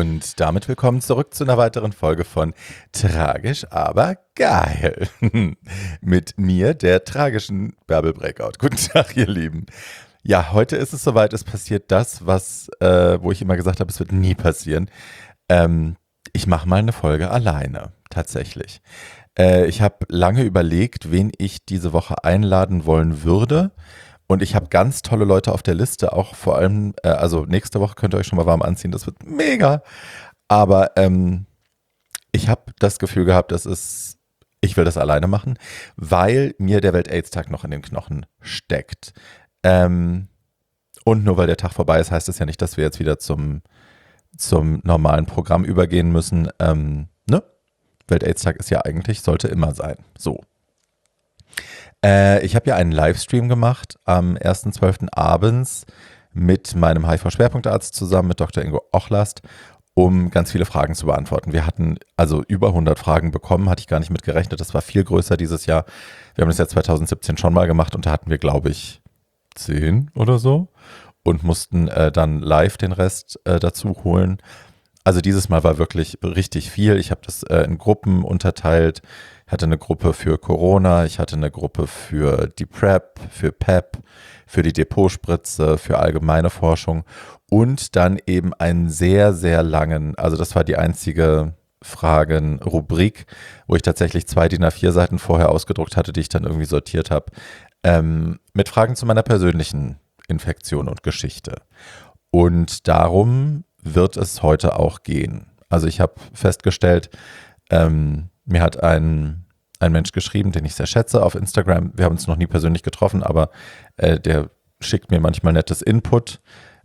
Und damit willkommen zurück zu einer weiteren Folge von Tragisch, aber geil. Mit mir, der tragischen Bärbel Breakout. Guten Tag, ihr Lieben. Ja, heute ist es soweit, es passiert das, wo ich immer gesagt habe, es wird nie passieren. Ich mache mal eine Folge alleine, tatsächlich. Ich habe lange überlegt, wen ich diese Woche einladen wollen würde. Und ich habe ganz tolle Leute auf der Liste, auch vor allem, also nächste Woche könnt ihr euch schon mal warm anziehen, das wird mega. Aber ich habe das Gefühl gehabt, ich will das alleine machen, weil mir der Welt-AIDS-Tag noch in den Knochen steckt. Und nur weil der Tag vorbei ist, heißt es ja nicht, dass wir jetzt wieder zum normalen Programm übergehen müssen. Ne? Welt-AIDS-Tag ist ja eigentlich, sollte immer sein. So. Ich habe ja einen Livestream gemacht am 1.12. abends mit meinem HIV-Schwerpunktarzt zusammen, mit Dr. Ingo Ochlast, um ganz viele Fragen zu beantworten. Wir hatten also über 100 Fragen bekommen, hatte ich gar nicht mit gerechnet. Das war viel größer dieses Jahr. Wir haben das ja 2017 schon mal gemacht und da hatten wir, glaube ich, 10 oder so und mussten dann live den Rest dazu holen. Also dieses Mal war wirklich richtig viel. Ich habe das in Gruppen unterteilt. Ich hatte eine Gruppe für Corona, ich hatte eine Gruppe für die PrEP, für PEP, für die Depotspritze, für allgemeine Forschung und dann eben einen sehr, sehr langen, also das war die einzige Fragenrubrik, wo ich tatsächlich 2 DIN A4 Seiten vorher ausgedruckt hatte, die ich dann irgendwie sortiert habe, mit Fragen zu meiner persönlichen Infektion und Geschichte. Und darum wird es heute auch gehen. Also ich habe festgestellt, mir hat ein Mensch geschrieben, den ich sehr schätze auf Instagram. Wir haben uns noch nie persönlich getroffen, aber der schickt mir manchmal nettes Input.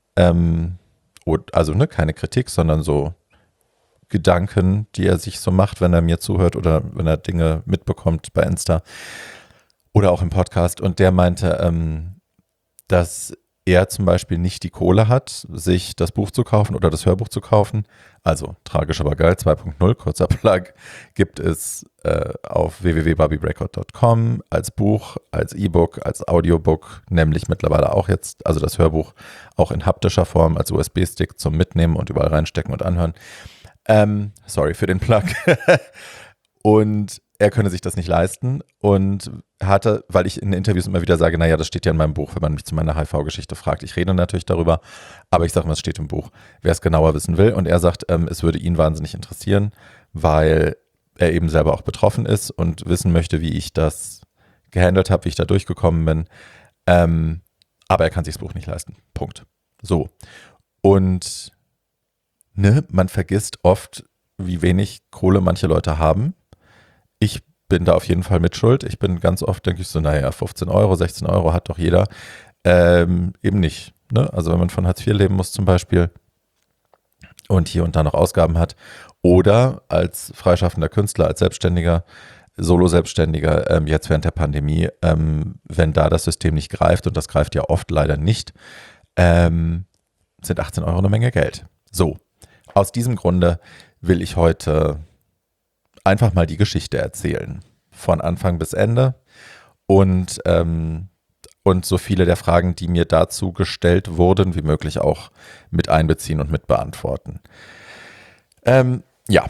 Also keine Kritik, sondern so Gedanken, die er sich so macht, wenn er mir zuhört oder wenn er Dinge mitbekommt bei Insta oder auch im Podcast. Und der meinte, dass er zum Beispiel nicht die Kohle hat, sich das Buch zu kaufen oder das Hörbuch zu kaufen. Also Tragisch aber geil 2.0, kurzer Plug, gibt es auf www.barbiebreakout.com als Buch, als E-Book, als Audiobook, nämlich mittlerweile auch jetzt, also das Hörbuch auch in haptischer Form als USB-Stick zum Mitnehmen und überall reinstecken und anhören. Sorry für den Plug. Und er könne sich das nicht leisten und hatte, weil ich in Interviews immer wieder sage, naja, das steht ja in meinem Buch, wenn man mich zu meiner HIV-Geschichte fragt. Ich rede natürlich darüber, aber ich sage mal, es steht im Buch, wer es genauer wissen will. Und er sagt, es würde ihn wahnsinnig interessieren, weil er eben selber auch betroffen ist und wissen möchte, wie ich das gehandelt habe, wie ich da durchgekommen bin. Aber er kann sich das Buch nicht leisten. Punkt. So. Und man vergisst oft, wie wenig Kohle manche Leute haben. Ich bin da auf jeden Fall mit schuld. Ich bin ganz oft, denke ich so, naja, 15 Euro, 16 Euro hat doch jeder. Eben nicht. Ne? Also wenn man von Hartz IV leben muss zum Beispiel und hier und da noch Ausgaben hat oder als freischaffender Künstler, als Selbstständiger, Solo-Selbstständiger, jetzt während der Pandemie, wenn da das System nicht greift und das greift ja oft leider nicht, sind 18 Euro eine Menge Geld. So, aus diesem Grunde will ich heute einfach mal die Geschichte erzählen, von Anfang bis Ende und so viele der Fragen, die mir dazu gestellt wurden, wie möglich auch mit einbeziehen und mit beantworten. Ja,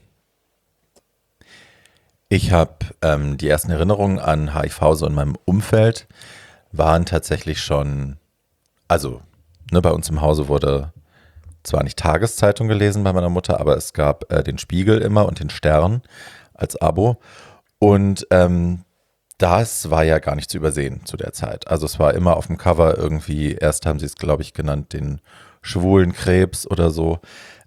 ich habe die ersten Erinnerungen an HIV so in meinem Umfeld waren tatsächlich schon, also bei uns im Hause wurde zwar nicht Tageszeitung gelesen bei meiner Mutter, aber es gab den Spiegel immer und den Stern als Abo. Und das war ja gar nicht zu übersehen zu der Zeit. Also es war immer auf dem Cover irgendwie, erst haben sie es, glaube ich, genannt, den schwulen Krebs oder so,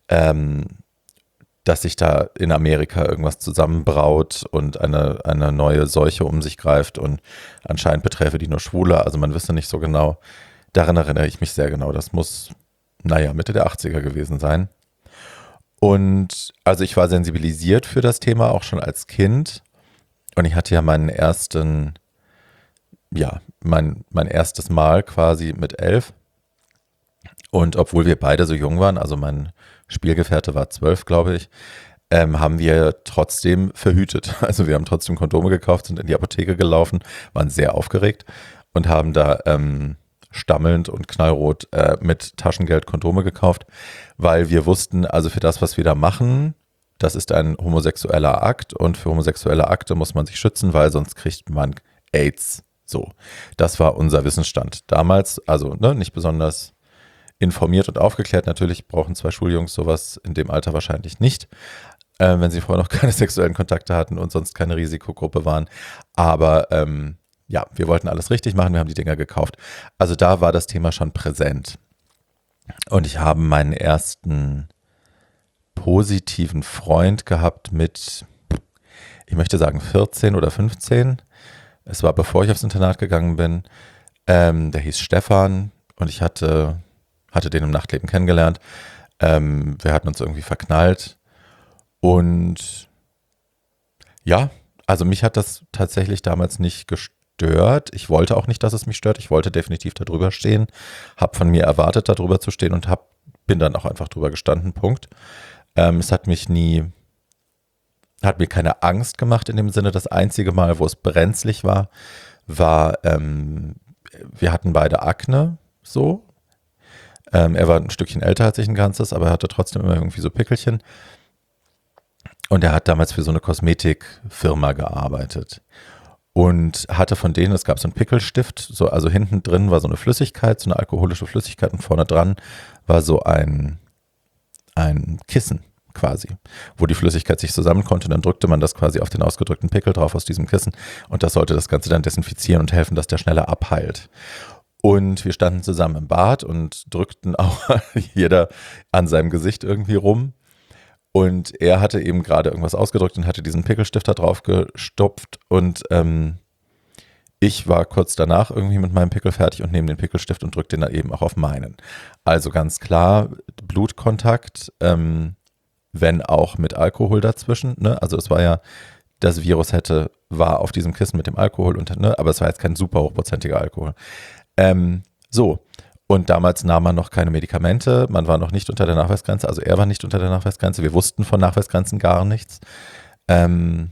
dass sich da in Amerika irgendwas zusammenbraut und eine neue Seuche um sich greift und anscheinend beträfe die nur Schwule. Also man wüsste nicht so genau. Daran erinnere ich mich sehr genau. Das muss Mitte der 80er gewesen sein. Und also ich war sensibilisiert für das Thema auch schon als Kind. Und ich hatte ja mein erstes Mal quasi mit 11. Und obwohl wir beide so jung waren, also mein Spielgefährte war 12, glaube ich, haben wir trotzdem verhütet. Also wir haben trotzdem Kondome gekauft, sind in die Apotheke gelaufen, waren sehr aufgeregt und haben da stammelnd und knallrot mit Taschengeld Kondome gekauft, weil wir wussten, also für das, was wir da machen, das ist ein homosexueller Akt und für homosexuelle Akte muss man sich schützen, weil sonst kriegt man AIDS. So, das war unser Wissensstand damals, also nicht besonders informiert und aufgeklärt. Natürlich brauchen 2 Schuljungs sowas in dem Alter wahrscheinlich nicht, wenn sie vorher noch keine sexuellen Kontakte hatten und sonst keine Risikogruppe waren. Aber ja, wir wollten alles richtig machen, wir haben die Dinger gekauft. Also da war das Thema schon präsent. Und ich habe meinen ersten positiven Freund gehabt mit, ich möchte sagen 14 oder 15. Es war bevor ich aufs Internat gegangen bin. Der hieß Stefan und ich hatte den im Nachtleben kennengelernt. Wir hatten uns irgendwie verknallt und ja, also mich hat das tatsächlich damals nicht gestört. Ich wollte auch nicht, dass es mich stört. Ich wollte definitiv darüber stehen, habe von mir erwartet, darüber zu stehen und bin dann auch einfach drüber gestanden, Punkt. Es hat mir keine Angst gemacht in dem Sinne. Das einzige Mal, wo es brenzlig war, wir hatten beide Akne, so. Er war ein Stückchen älter als ich ein ganzes, aber er hatte trotzdem immer irgendwie so Pickelchen. Und er hat damals für so eine Kosmetikfirma gearbeitet. Und hatte von denen, es gab so einen Pickelstift, also hinten drin war so eine Flüssigkeit, so eine alkoholische Flüssigkeit und vorne dran war so ein Kissen quasi, wo die Flüssigkeit sich zusammen konnte. Dann drückte man das quasi auf den ausgedrückten Pickel drauf aus diesem Kissen und das sollte das Ganze dann desinfizieren und helfen, dass der schneller abheilt. Und wir standen zusammen im Bad und drückten auch jeder an seinem Gesicht irgendwie rum. Und er hatte eben gerade irgendwas ausgedrückt und hatte diesen Pickelstift da drauf gestopft und ich war kurz danach irgendwie mit meinem Pickel fertig und nehme den Pickelstift und drücke den dann eben auch auf meinen. Also ganz klar, Blutkontakt, wenn auch mit Alkohol dazwischen, ne? Also es war ja, das Virus war auf diesem Kissen mit dem Alkohol, aber es war jetzt kein super hochprozentiger Alkohol. So, und damals nahm man noch keine Medikamente, man war noch nicht unter der Nachweisgrenze, also er war nicht unter der Nachweisgrenze, wir wussten von Nachweisgrenzen gar nichts. Wann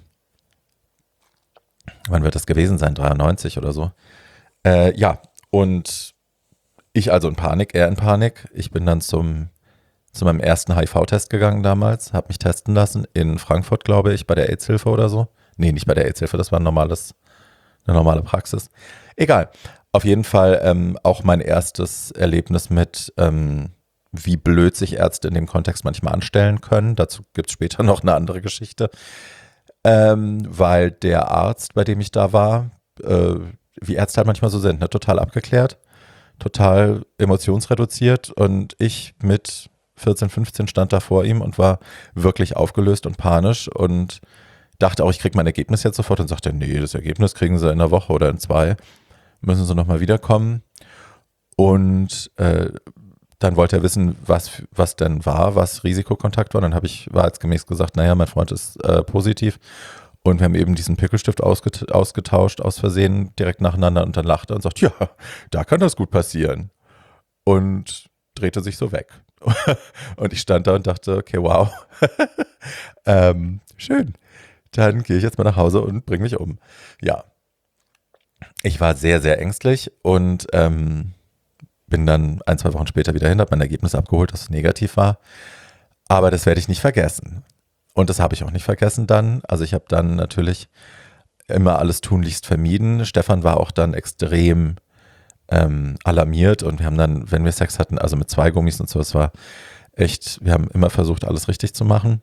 wird das gewesen sein? 93 oder so. Ja, und ich also in Panik, er in Panik. Ich bin dann zu meinem ersten HIV-Test gegangen damals, habe mich testen lassen in Frankfurt, glaube ich, bei der AIDS-Hilfe oder so. Nee, nicht bei der AIDS-Hilfe, das war eine normale Praxis. Egal. Auf jeden Fall auch mein erstes Erlebnis mit, wie blöd sich Ärzte in dem Kontext manchmal anstellen können. Dazu gibt es später noch eine andere Geschichte. Weil der Arzt, bei dem ich da war, wie Ärzte halt manchmal so sind, ne, total abgeklärt, total emotionsreduziert und ich mit 14, 15 stand da vor ihm und war wirklich aufgelöst und panisch und dachte auch, ich kriege mein Ergebnis jetzt sofort und sagte, nee, das Ergebnis kriegen Sie in einer Woche oder in 2, müssen Sie nochmal wiederkommen. Und dann wollte er wissen, was denn war, was Risikokontakt war. Dann war wahrheitsgemäß gesagt, naja, mein Freund ist positiv. Und wir haben eben diesen Pickelstift ausgetauscht aus Versehen direkt nacheinander und dann lachte er und sagt, ja, da kann das gut passieren. Und drehte sich so weg. Und ich stand da und dachte, okay, wow, schön. Dann gehe ich jetzt mal nach Hause und bringe mich um. Ja, ich war sehr, sehr ängstlich und bin dann 1, 2 Wochen später wieder hin, habe mein Ergebnis abgeholt, dass es negativ war. Aber das werde ich nicht vergessen. Und das habe ich auch nicht vergessen dann. Also ich habe dann natürlich immer alles tunlichst vermieden. Stefan war auch dann extrem alarmiert und wir haben dann, wenn wir Sex hatten, also mit 2 Gummis und so, es war echt, wir haben immer versucht, alles richtig zu machen.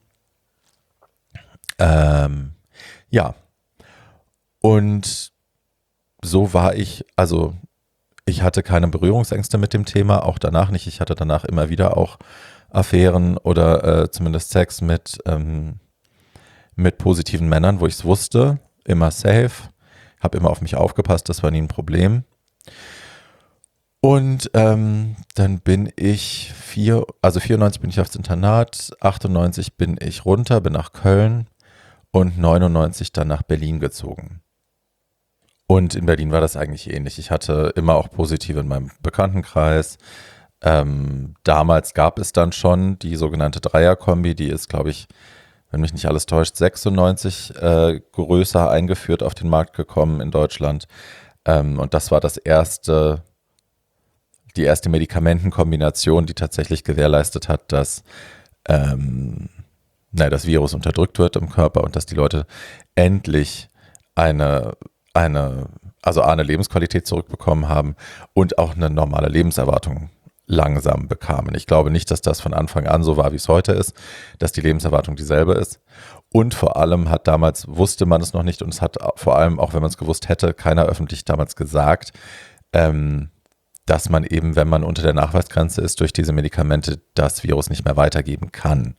Ja. Und so war ich, also ich hatte keine Berührungsängste mit dem Thema, auch danach nicht. Ich hatte danach immer wieder auch Affären oder zumindest Sex mit positiven Männern, wo ich es wusste, immer safe, habe immer auf mich aufgepasst, das war nie ein Problem. Und dann bin ich 94 bin ich aufs Internat, 98 bin ich runter, bin nach Köln und 99 dann nach Berlin gezogen. Und in Berlin war das eigentlich ähnlich. Ich hatte immer auch Positive in meinem Bekanntenkreis. Damals gab es dann schon die sogenannte Dreierkombi, die ist, glaube ich, wenn mich nicht alles täuscht, 96 größer eingeführt auf den Markt gekommen in Deutschland. Und das war das erste die erste Medikamentenkombination, die tatsächlich gewährleistet hat, dass das Virus unterdrückt wird im Körper und dass die Leute endlich eine Lebensqualität zurückbekommen haben und auch eine normale Lebenserwartung langsam bekamen. Ich glaube nicht, dass das von Anfang an so war, wie es heute ist, dass die Lebenserwartung dieselbe ist. Und vor allem wusste man es noch nicht und es hat vor allem, auch wenn man es gewusst hätte, keiner öffentlich damals gesagt, dass man eben, wenn man unter der Nachweisgrenze ist, durch diese Medikamente das Virus nicht mehr weitergeben kann.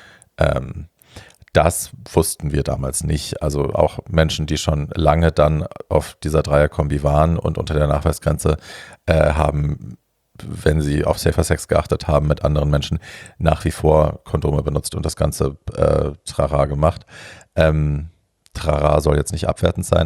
Das wussten wir damals nicht. Also auch Menschen, die schon lange dann auf dieser Dreierkombi waren und unter der Nachweisgrenze haben, wenn sie auf Safer Sex geachtet haben, mit anderen Menschen nach wie vor Kondome benutzt und das Ganze Trara gemacht. Trara soll jetzt nicht abwertend sein.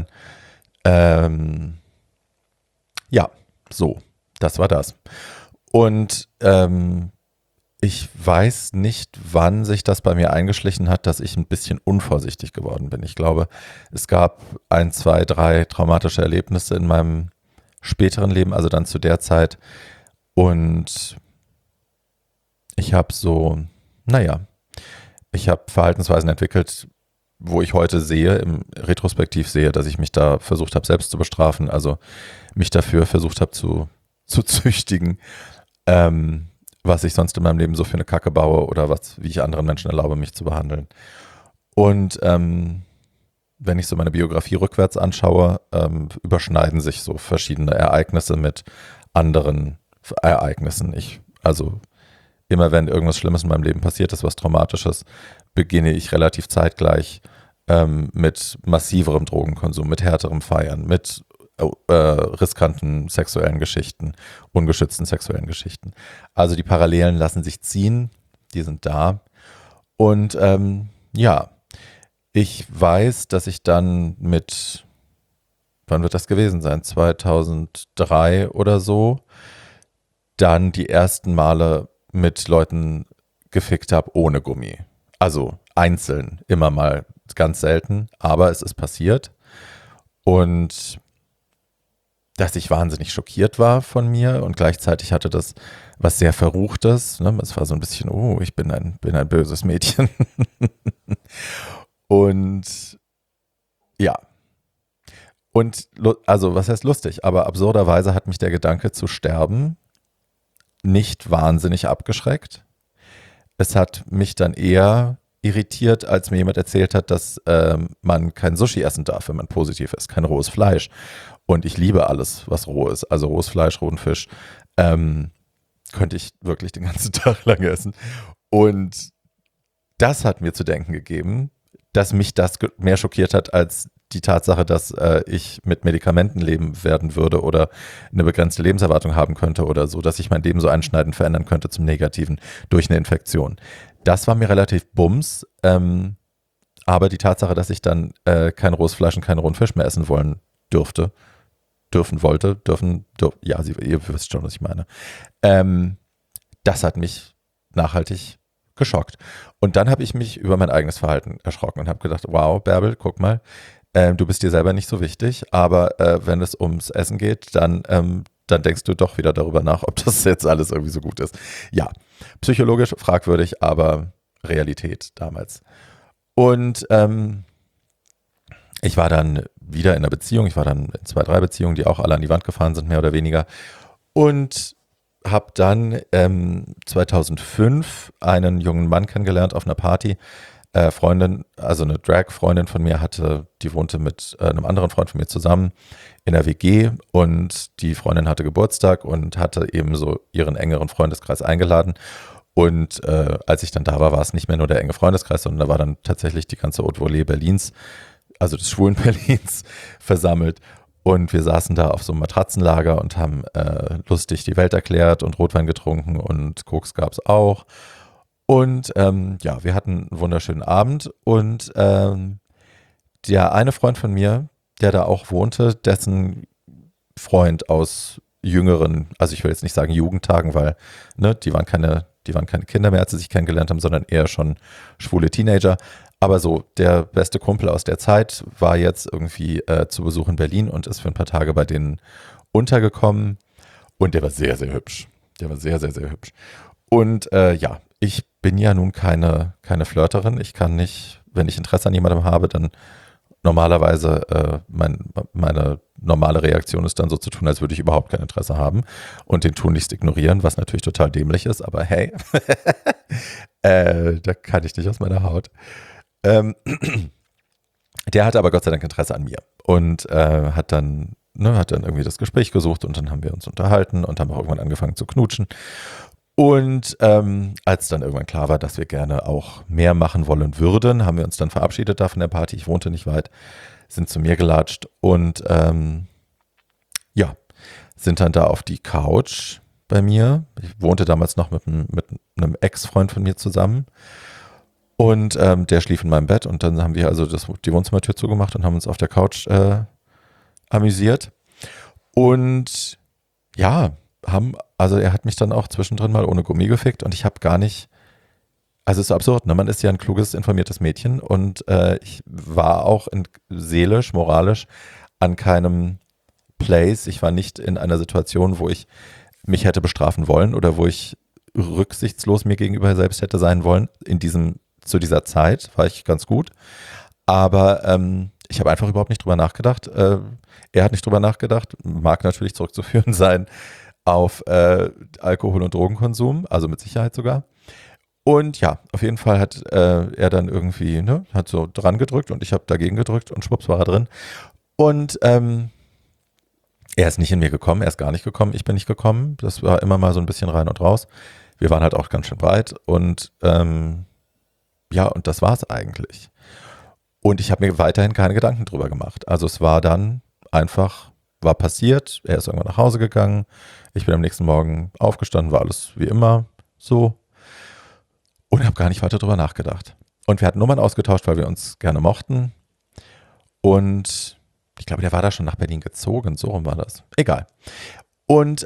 Das war das. Und ich weiß nicht, wann sich das bei mir eingeschlichen hat, dass ich ein bisschen unvorsichtig geworden bin. Ich glaube, es gab 1, 2, 3 traumatische Erlebnisse in meinem späteren Leben, also dann zu der Zeit. Und ich habe Verhaltensweisen entwickelt, wo ich heute retrospektiv sehe, dass ich mich da versucht habe, selbst zu bestrafen, also mich dafür versucht habe zu züchtigen, was ich sonst in meinem Leben so für eine Kacke baue oder wie ich anderen Menschen erlaube, mich zu behandeln. Und wenn ich so meine Biografie rückwärts anschaue, überschneiden sich so verschiedene Ereignisse mit anderen Ereignissen. Immer wenn irgendwas Schlimmes in meinem Leben passiert ist, was Traumatisches, beginne ich relativ zeitgleich mit massiverem Drogenkonsum, mit härterem Feiern, mit riskanten sexuellen Geschichten, ungeschützten sexuellen Geschichten. Also die Parallelen lassen sich ziehen, die sind da. Und ich weiß, dass ich dann wann wird das gewesen sein? 2003 oder so, dann die ersten Male mit Leuten gefickt habe ohne Gummi. Also einzeln, immer mal, ganz selten, aber es ist passiert. Und dass ich wahnsinnig schockiert war von mir und gleichzeitig hatte das was sehr Verruchtes. Ne? Es war so ein bisschen, ich bin ein böses Mädchen. Und ja. Und also was heißt lustig, aber absurderweise hat mich der Gedanke zu sterben nicht wahnsinnig abgeschreckt. Es hat mich dann eher irritiert, als mir jemand erzählt hat, dass man kein Sushi essen darf, wenn man positiv ist, kein rohes Fleisch. Und ich liebe alles, was roh ist. Also rohes Fleisch, rohen Fisch. Könnte ich wirklich den ganzen Tag lang essen. Und das hat mir zu denken gegeben, dass mich das mehr schockiert hat als die Tatsache, dass ich mit Medikamenten leben werden würde oder eine begrenzte Lebenserwartung haben könnte oder so, dass ich mein Leben so einschneidend verändern könnte zum Negativen durch eine Infektion. Das war mir relativ bums, aber die Tatsache, dass ich dann kein rohes Fleisch und keinen rohen Fisch mehr essen ihr wisst schon, was ich meine. Das hat mich nachhaltig geschockt. Und dann habe ich mich über mein eigenes Verhalten erschrocken und habe gedacht, wow, Bärbel, guck mal, du bist dir selber nicht so wichtig, aber wenn es ums Essen geht, dann denkst du doch wieder darüber nach, ob das jetzt alles irgendwie so gut ist. Ja, psychologisch fragwürdig, aber Realität damals. Und ich war dann wieder in einer Beziehung, ich war dann in 2, 3 Beziehungen, die auch alle an die Wand gefahren sind, mehr oder weniger. Und habe dann 2005 einen jungen Mann kennengelernt auf einer Party. Freundin, also eine Drag-Freundin von mir die wohnte mit einem anderen Freund von mir zusammen in der WG und die Freundin hatte Geburtstag und hatte eben so ihren engeren Freundeskreis eingeladen. Und als ich dann da war, war es nicht mehr nur der enge Freundeskreis, sondern da war dann tatsächlich die ganze Haute Volée Berlins, also des schwulen Berlins, versammelt. Und wir saßen da auf so einem Matratzenlager und haben lustig die Welt erklärt und Rotwein getrunken und Koks gab es auch. Und wir hatten einen wunderschönen Abend. Und der eine Freund von mir, der da auch wohnte, dessen Freund aus jüngeren, also ich will jetzt nicht sagen Jugendtagen, weil die waren keine Kinder mehr, als sie sich kennengelernt haben, sondern eher schon schwule Teenager. Aber so, der beste Kumpel aus der Zeit war jetzt irgendwie zu Besuch in Berlin und ist für ein paar Tage bei denen untergekommen. Und der war sehr, sehr hübsch. Der war sehr, sehr, sehr hübsch. Und ja, ich bin ja nun keine Flirterin. Ich kann nicht, wenn ich Interesse an jemandem habe, dann normalerweise meine normale Reaktion ist dann so zu tun, als würde ich überhaupt kein Interesse haben und den tunlichst ignorieren, was natürlich total dämlich ist, aber hey, da kann ich nicht aus meiner Haut. Ähm, Der hatte aber Gott sei Dank Interesse an mir und hat dann irgendwie das Gespräch gesucht und dann haben wir uns unterhalten und haben auch irgendwann angefangen zu knutschen. Und als dann irgendwann klar war, dass wir gerne auch mehr machen wollen würden, haben wir uns dann verabschiedet da von der Party. Ich wohnte nicht weit, sind zu mir gelatscht und ja, sind dann da auf die Couch bei mir. Ich wohnte damals noch mit einem Ex-Freund von mir zusammen. Und der schlief in meinem Bett und dann haben wir also die Wohnzimmertür zugemacht und haben uns auf der Couch amüsiert. Und ja, also er hat mich dann auch zwischendrin mal ohne Gummi gefickt und ich habe gar nicht, also es ist so absurd, ne? Man ist ja ein kluges, informiertes Mädchen und ich war auch seelisch, moralisch an keinem Place. Ich war nicht in einer Situation, wo ich mich hätte bestrafen wollen oder wo ich rücksichtslos mir gegenüber selbst hätte sein wollen. Zu dieser Zeit war ich ganz gut. Aber ich habe einfach überhaupt nicht drüber nachgedacht. Er hat nicht drüber nachgedacht. Mag natürlich zurückzuführen sein auf Alkohol- und Drogenkonsum, also mit Sicherheit sogar. Und ja, auf jeden Fall hat er dann irgendwie, ne, hat so dran gedrückt und ich habe dagegen gedrückt und schwupps war er drin. Und er ist nicht in mir gekommen, er ist gar nicht gekommen, ich bin nicht gekommen. Das war immer mal so ein bisschen rein und raus. Wir waren halt auch ganz schön breit und ja, und das war es eigentlich. Und ich habe mir weiterhin keine Gedanken drüber gemacht. Also es war dann einfach, war passiert, er ist irgendwann nach Hause gegangen, ich bin am nächsten Morgen aufgestanden, war alles wie immer so und habe gar nicht weiter drüber nachgedacht. Und wir hatten Nummern ausgetauscht, weil wir uns gerne mochten. Und ich glaube, der war da schon nach Berlin gezogen, so rum war das. Egal. Und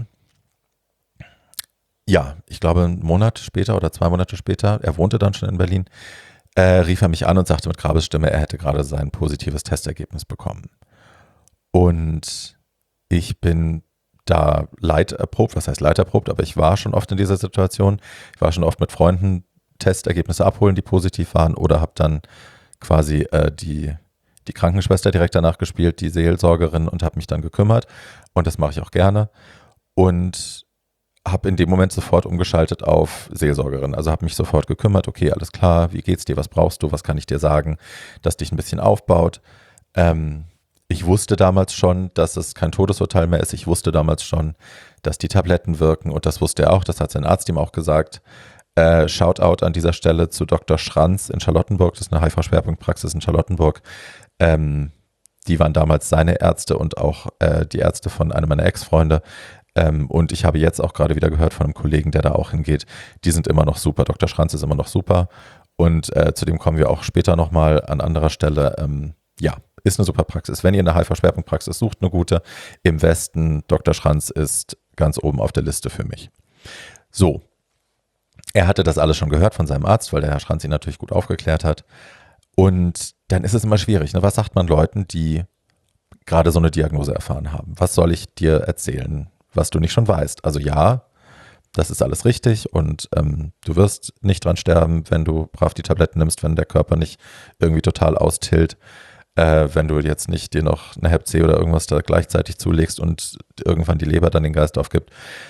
ja, ich glaube, einen Monat später oder 2 Monate später, er wohnte dann schon in Berlin, rief er mich an und sagte mit Grabesstimme, er hätte gerade sein positives Testergebnis bekommen. Und ich bin da leiterprobt, was heißt leiterprobt, aber ich war schon oft in dieser Situation. Ich war schon oft mit Freunden Testergebnisse abholen, die positiv waren oder habe dann quasi die Krankenschwester direkt danach gespielt, die Seelsorgerin und habe mich dann gekümmert. Und das mache ich auch gerne. Und habe in dem Moment sofort umgeschaltet auf Seelsorgerin. Also habe mich sofort gekümmert, okay, alles klar, wie geht's dir, was brauchst du, was kann ich dir sagen, das dich ein bisschen aufbaut. Ich wusste damals schon, dass es kein Todesurteil mehr ist. Ich wusste damals schon, dass die Tabletten wirken und das wusste er auch, das hat sein Arzt ihm auch gesagt. Shoutout an dieser Stelle zu Dr. Schranz in Charlottenburg, das ist eine HIV-Schwerpunktpraxis in Charlottenburg. Die waren damals seine Ärzte und auch die Ärzte von einem meiner Ex-Freunde. Und ich habe jetzt auch gerade wieder gehört von einem Kollegen, der da auch hingeht. Die sind immer noch super. Dr. Schranz ist immer noch super. Und zu dem kommen wir auch später nochmal an anderer Stelle. Ja, ist eine super Praxis. Wenn ihr eine HIV-Schwerpunktpraxis sucht, eine gute, im Westen, Dr. Schranz ist ganz oben auf der Liste für mich. So, er hatte das alles schon gehört von seinem Arzt, weil der Herr Schranz ihn natürlich gut aufgeklärt hat. Und dann ist es immer schwierig. Ne? Was sagt man Leuten, die gerade so eine Diagnose erfahren haben? Was soll ich dir erzählen, was du nicht schon weißt? Also ja, das ist alles richtig und du wirst nicht dran sterben, wenn du brav die Tabletten nimmst, wenn der Körper nicht irgendwie total austillt, wenn du jetzt nicht dir noch eine Hep C oder irgendwas da gleichzeitig zulegst und irgendwann die Leber dann den Geist aufgibt.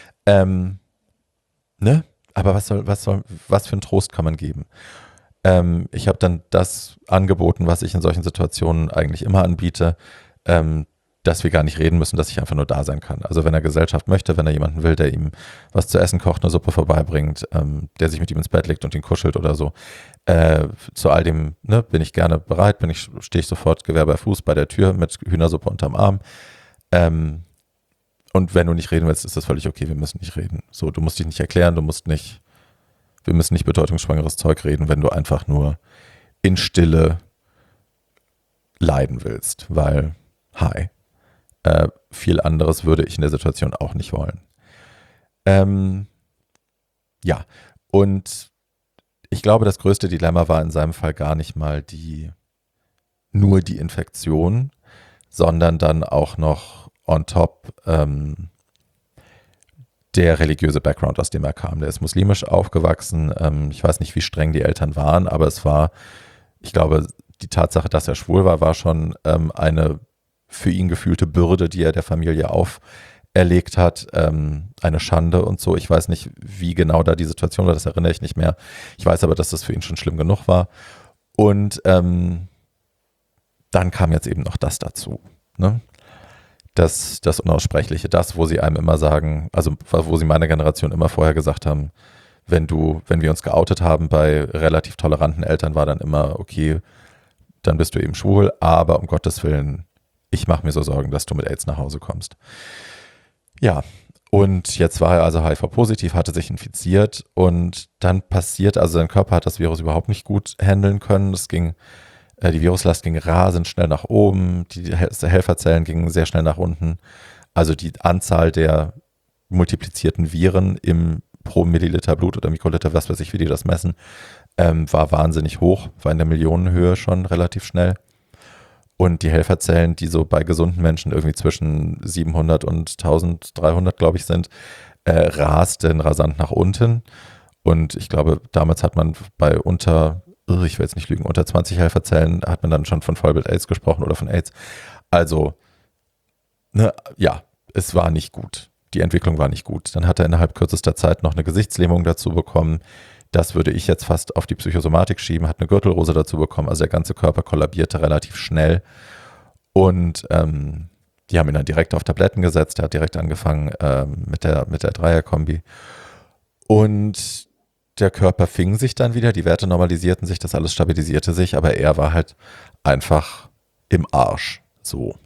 Ne? Aber was für einen Trost kann man geben? Ich habe dann das angeboten, was ich in solchen Situationen eigentlich immer anbiete, dass wir gar nicht reden müssen, dass ich einfach nur da sein kann. Also wenn er Gesellschaft möchte, wenn er jemanden will, der ihm was zu essen kocht, eine Suppe vorbeibringt, der sich mit ihm ins Bett legt und ihn kuschelt oder so, zu all dem, ne, bin ich gerne bereit, stehe ich sofort Gewehr bei Fuß bei der Tür mit Hühnersuppe unterm Arm. Und wenn du nicht reden willst, ist das völlig okay, wir müssen nicht reden. So, du musst dich nicht erklären, wir müssen nicht bedeutungsschwangeres Zeug reden, wenn du einfach nur in Stille leiden willst, weil, hi, viel anderes würde ich in der Situation auch nicht wollen. Ja, und ich glaube, das größte Dilemma war in seinem Fall gar nicht mal nur die Infektion, sondern dann auch noch on top der religiöse Background, aus dem er kam. Der ist muslimisch aufgewachsen. Ich weiß nicht, wie streng die Eltern waren, aber es war, ich glaube, die Tatsache, dass er schwul war, war schon eine für ihn gefühlte Bürde, die er der Familie auferlegt hat, eine Schande und so. Ich weiß nicht, wie genau da die Situation war, das erinnere ich nicht mehr. Ich weiß aber, dass das für ihn schon schlimm genug war. Und dann kam jetzt eben noch das dazu, ne? Das Unaussprechliche, das, wo sie einem immer sagen, also wo sie meiner Generation immer vorher gesagt haben, wenn wir uns geoutet haben bei relativ toleranten Eltern, war dann immer, okay, dann bist du eben schwul, aber um Gottes Willen, ich mache mir so Sorgen, dass du mit AIDS nach Hause kommst. Ja, und jetzt war er also HIV-positiv, hatte sich infiziert und dann passiert, also sein Körper hat das Virus überhaupt nicht gut handeln können. Die Viruslast ging rasend schnell nach oben, die Helferzellen gingen sehr schnell nach unten. Also die Anzahl der multiplizierten Viren pro Milliliter Blut oder Mikroliter, was weiß ich, wie die das messen, war wahnsinnig hoch, war in der Millionenhöhe schon relativ schnell. Und die Helferzellen, die so bei gesunden Menschen irgendwie zwischen 700 und 1300, glaube ich, sind, rasten rasant nach unten. Und ich glaube, damals hat man bei ich will jetzt nicht lügen, unter 20 Helferzellen hat man dann schon von Vollbild-AIDS gesprochen oder von AIDS. Also, ne, ja, es war nicht gut. Die Entwicklung war nicht gut. Dann hat er innerhalb kürzester Zeit noch eine Gesichtslähmung dazu bekommen. Das würde ich jetzt fast auf die Psychosomatik schieben, hat eine Gürtelrose dazu bekommen. Also der ganze Körper kollabierte relativ schnell. Und die haben ihn dann direkt auf Tabletten gesetzt. Er hat direkt angefangen mit der Dreierkombi. Und der Körper fing sich dann wieder, die Werte normalisierten sich, das alles stabilisierte sich, aber er war halt einfach im Arsch. So.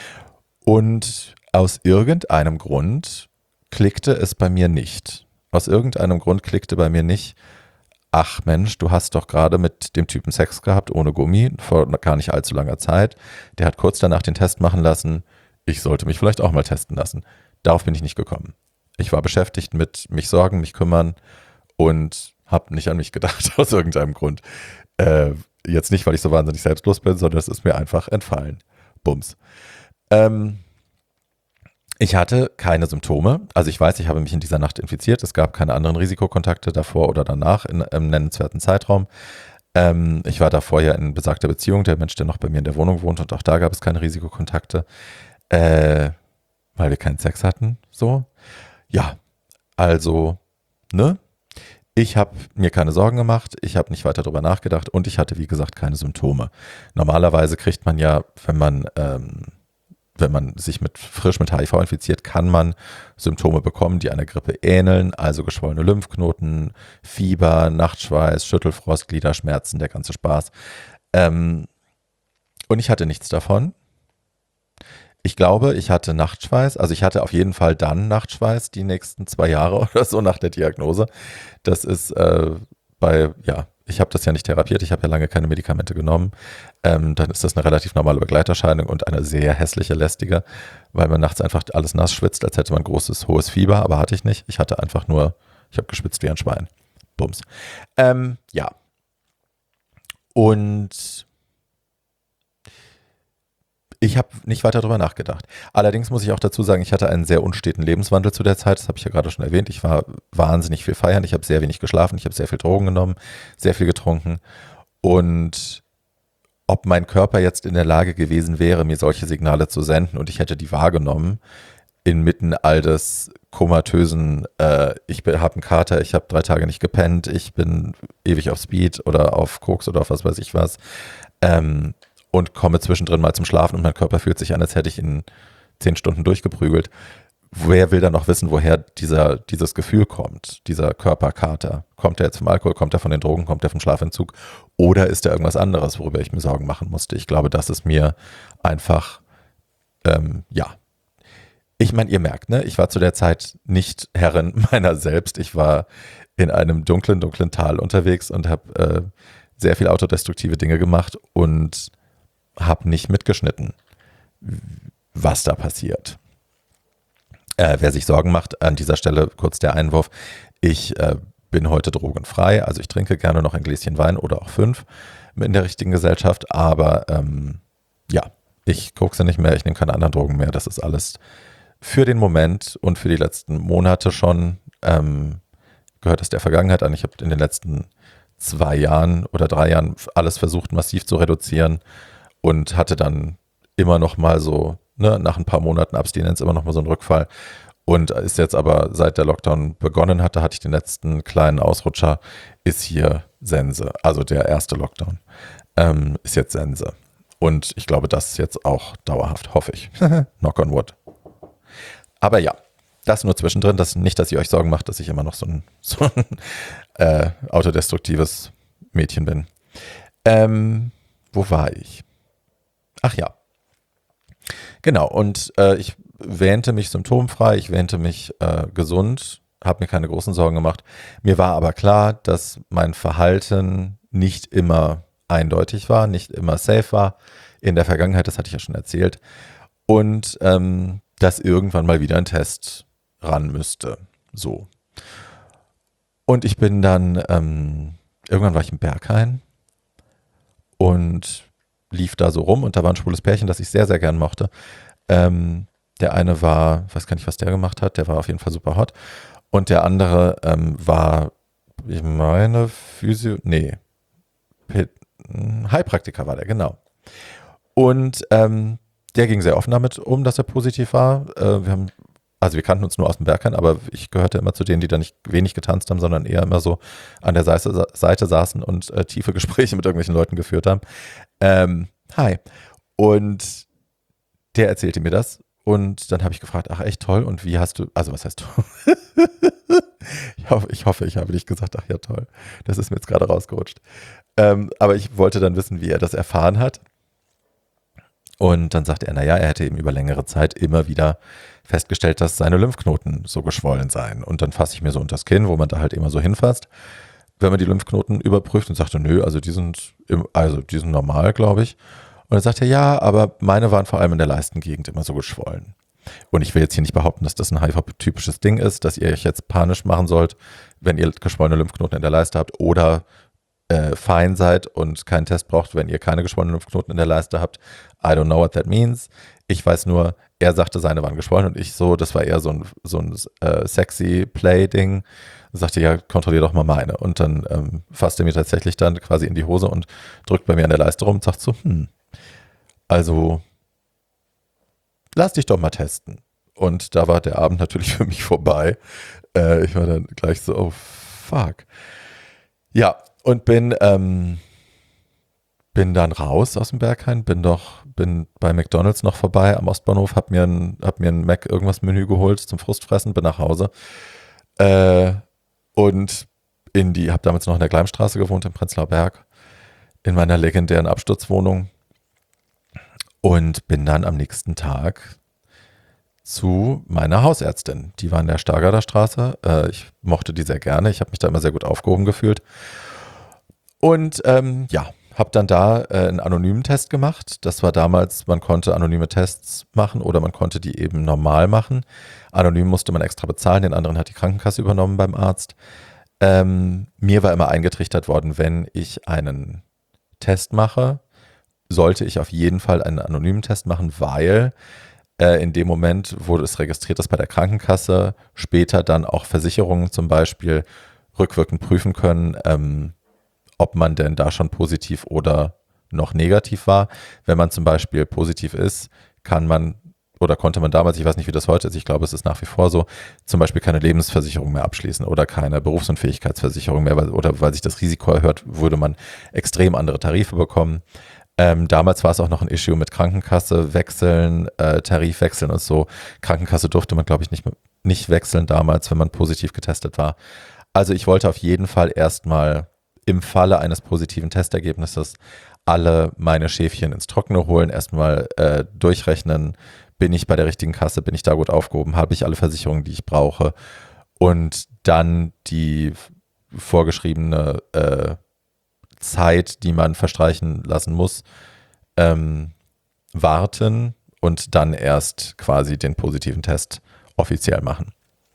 Und aus irgendeinem Grund klickte es bei mir nicht. Aus irgendeinem Grund klickte bei mir nicht, ach Mensch, du hast doch gerade mit dem Typen Sex gehabt, ohne Gummi, vor gar nicht allzu langer Zeit. Der hat kurz danach den Test machen lassen. Ich sollte mich vielleicht auch mal testen lassen. Darauf bin ich nicht gekommen. Ich war beschäftigt mit mich sorgen, mich kümmern und habe nicht an mich gedacht, aus irgendeinem Grund. Jetzt nicht, weil ich so wahnsinnig selbstlos bin, sondern es ist mir einfach entfallen. Bums. Ich hatte keine Symptome. Also ich weiß, ich habe mich in dieser Nacht infiziert. Es gab keine anderen Risikokontakte davor oder danach im nennenswerten Zeitraum. Ich war davor ja in besagter Beziehung, der Mensch, der noch bei mir in der Wohnung wohnt, und auch da gab es keine Risikokontakte, weil wir keinen Sex hatten. So. Ja, also, ne? Ich habe mir keine Sorgen gemacht, ich habe nicht weiter darüber nachgedacht und ich hatte, wie gesagt, keine Symptome. Normalerweise kriegt man ja, wenn man sich frisch mit HIV infiziert, kann man Symptome bekommen, die einer Grippe ähneln, also geschwollene Lymphknoten, Fieber, Nachtschweiß, Schüttelfrost, Gliederschmerzen, der ganze Spaß. Und ich hatte nichts davon. Ich glaube, ich hatte Nachtschweiß, also ich hatte auf jeden Fall dann Nachtschweiß die nächsten 2 Jahre oder so nach der Diagnose. Das ist ich habe das ja nicht therapiert, ich habe ja lange keine Medikamente genommen. Dann ist das eine relativ normale Begleiterscheinung und eine sehr hässliche, lästige, weil man nachts einfach alles nass schwitzt, als hätte man großes, hohes Fieber, aber hatte ich nicht. Ich hatte einfach nur, ich habe geschwitzt wie ein Schwein. Bums. Ja. Und ich habe nicht weiter darüber nachgedacht. Allerdings muss ich auch dazu sagen, ich hatte einen sehr unsteten Lebenswandel zu der Zeit. Das habe ich ja gerade schon erwähnt. Ich war wahnsinnig viel feiern. Ich habe sehr wenig geschlafen. Ich habe sehr viel Drogen genommen, sehr viel getrunken. Und ob mein Körper jetzt in der Lage gewesen wäre, mir solche Signale zu senden und ich hätte die wahrgenommen, inmitten all des komatösen, ich habe einen Kater, ich habe 3 Tage nicht gepennt, ich bin ewig auf Speed oder auf Koks oder auf was weiß ich was, und komme zwischendrin mal zum Schlafen und mein Körper fühlt sich an, als hätte ich ihn 10 Stunden durchgeprügelt. Wer will dann noch wissen, woher dieses Gefühl kommt, dieser Körperkater? Kommt er jetzt vom Alkohol, kommt er von den Drogen, kommt er vom Schlafentzug oder ist er irgendwas anderes, worüber ich mir Sorgen machen musste? Ich glaube, das ist mir einfach, Ich meine, ihr merkt, ne, ich war zu der Zeit nicht Herrin meiner selbst. Ich war in einem dunklen Tal unterwegs und habe sehr viel autodestruktive Dinge gemacht und habe nicht mitgeschnitten, was da passiert. Wer sich Sorgen macht, an dieser Stelle kurz der Einwurf, ich bin heute drogenfrei, also ich trinke gerne noch ein Gläschen Wein oder auch 5 in der richtigen Gesellschaft, aber ich kokse nicht mehr, ich nehme keine anderen Drogen mehr, das ist alles für den Moment und für die letzten Monate schon, gehört es der Vergangenheit an. Ich habe in den letzten 2 Jahren oder 3 Jahren alles versucht, massiv zu reduzieren und hatte dann immer noch mal so, ne, nach ein paar Monaten Abstinenz immer noch mal so einen Rückfall. Und ist jetzt aber, seit der Lockdown begonnen hatte, hatte ich den letzten kleinen Ausrutscher, ist hier Sense. Also der erste Lockdown ist jetzt Sense. Und ich glaube, das ist jetzt auch dauerhaft, hoffe ich. Knock on wood. Aber ja, das nur zwischendrin. Das nicht, dass ihr euch Sorgen macht, dass ich immer noch so ein autodestruktives Mädchen bin. Wo war ich? Ach ja. Genau, und ich wähnte mich symptomfrei, ich wähnte mich gesund, habe mir keine großen Sorgen gemacht. Mir war aber klar, dass mein Verhalten nicht immer eindeutig war, nicht immer safe war. In der Vergangenheit, das hatte ich ja schon erzählt. Und dass irgendwann mal wieder ein Test ran müsste. So. Und ich bin dann, irgendwann war ich im Berghain und lief da so rum und da war ein schwules Pärchen, das ich sehr, sehr gern mochte. Der eine war, ich weiß gar nicht, was der gemacht hat, der war auf jeden Fall super hot. Und der andere war, ich meine, Heilpraktiker war der, genau. Und der ging sehr offen damit um, dass er positiv war. Wir kannten uns nur aus dem Berghain, aber ich gehörte immer zu denen, die da nicht wenig getanzt haben, sondern eher immer so an der Seite saßen und tiefe Gespräche mit irgendwelchen Leuten geführt haben. Hi. Und der erzählte mir das. Und dann habe ich gefragt, ach echt toll, und wie hast du, also was heißt toll? Ich hoffe, ich habe nicht gesagt, ach ja toll. Das ist mir jetzt gerade rausgerutscht. Aber ich wollte dann wissen, wie er das erfahren hat. Und dann sagte er, naja, er hätte eben über längere Zeit immer wieder festgestellt, dass seine Lymphknoten so geschwollen seien. Und dann fasse ich mir so unter das Kinn, wo man da halt immer so hinfasst, wenn man die Lymphknoten überprüft, und sagte, nö, also die sind normal, glaube ich. Und dann sagte er, ja, aber meine waren vor allem in der Leistengegend immer so geschwollen. Und ich will jetzt hier nicht behaupten, dass das ein HIV-typisches Ding ist, dass ihr euch jetzt panisch machen sollt, wenn ihr geschwollene Lymphknoten in der Leiste habt oder fein seid und keinen Test braucht, wenn ihr keine geschwollenen Lymphknoten in der Leiste habt. I don't know what that means. Ich weiß nur, er sagte, seine waren geschwollen und ich so, das war eher so ein sexy Play-Ding. Sagte, ja, kontrollier doch mal meine. Und dann fasst er mir tatsächlich dann quasi in die Hose und drückt bei mir an der Leiste rum und sagt so, also lass dich doch mal testen. Und da war der Abend natürlich für mich vorbei. Ich war dann gleich so, oh fuck. Ja, und bin dann raus aus dem Berghain, bin bei McDonald's noch vorbei am Ostbahnhof, hab mir ein Mac irgendwas Menü geholt zum Frustfressen, bin nach Hause und habe damals noch in der Gleimstraße gewohnt, in Prenzlauer Berg, in meiner legendären Absturzwohnung und bin dann am nächsten Tag zu meiner Hausärztin. Die war in der Stargarder Straße. Ich mochte die sehr gerne. Ich habe mich da immer sehr gut aufgehoben gefühlt. Und habe dann da einen anonymen Test gemacht. Das war damals, man konnte anonyme Tests machen oder man konnte die eben normal machen. Anonym musste man extra bezahlen, den anderen hat die Krankenkasse übernommen beim Arzt. Mir war immer eingetrichtert worden, wenn ich einen Test mache, sollte ich auf jeden Fall einen anonymen Test machen, weil in dem Moment, wo es registriert ist bei der Krankenkasse, später dann auch Versicherungen zum Beispiel rückwirkend prüfen können, ob man denn da schon positiv oder noch negativ war. Wenn man zum Beispiel positiv ist, konnte man damals, ich weiß nicht, wie das heute ist, ich glaube, es ist nach wie vor so, zum Beispiel keine Lebensversicherung mehr abschließen oder keine Berufsunfähigkeitsversicherung mehr, weil sich das Risiko erhöht, würde man extrem andere Tarife bekommen. Damals war es auch noch ein Issue mit Krankenkasse wechseln, Tarif wechseln und so. Krankenkasse durfte man, glaube ich, nicht wechseln damals, wenn man positiv getestet war. Also ich wollte auf jeden Fall erstmal im Falle eines positiven Testergebnisses alle meine Schäfchen ins Trockene holen, erstmal durchrechnen, bin ich bei der richtigen Kasse, bin ich da gut aufgehoben, habe ich alle Versicherungen, die ich brauche und dann die vorgeschriebene Zeit, die man verstreichen lassen muss, warten und dann erst quasi den positiven Test offiziell machen.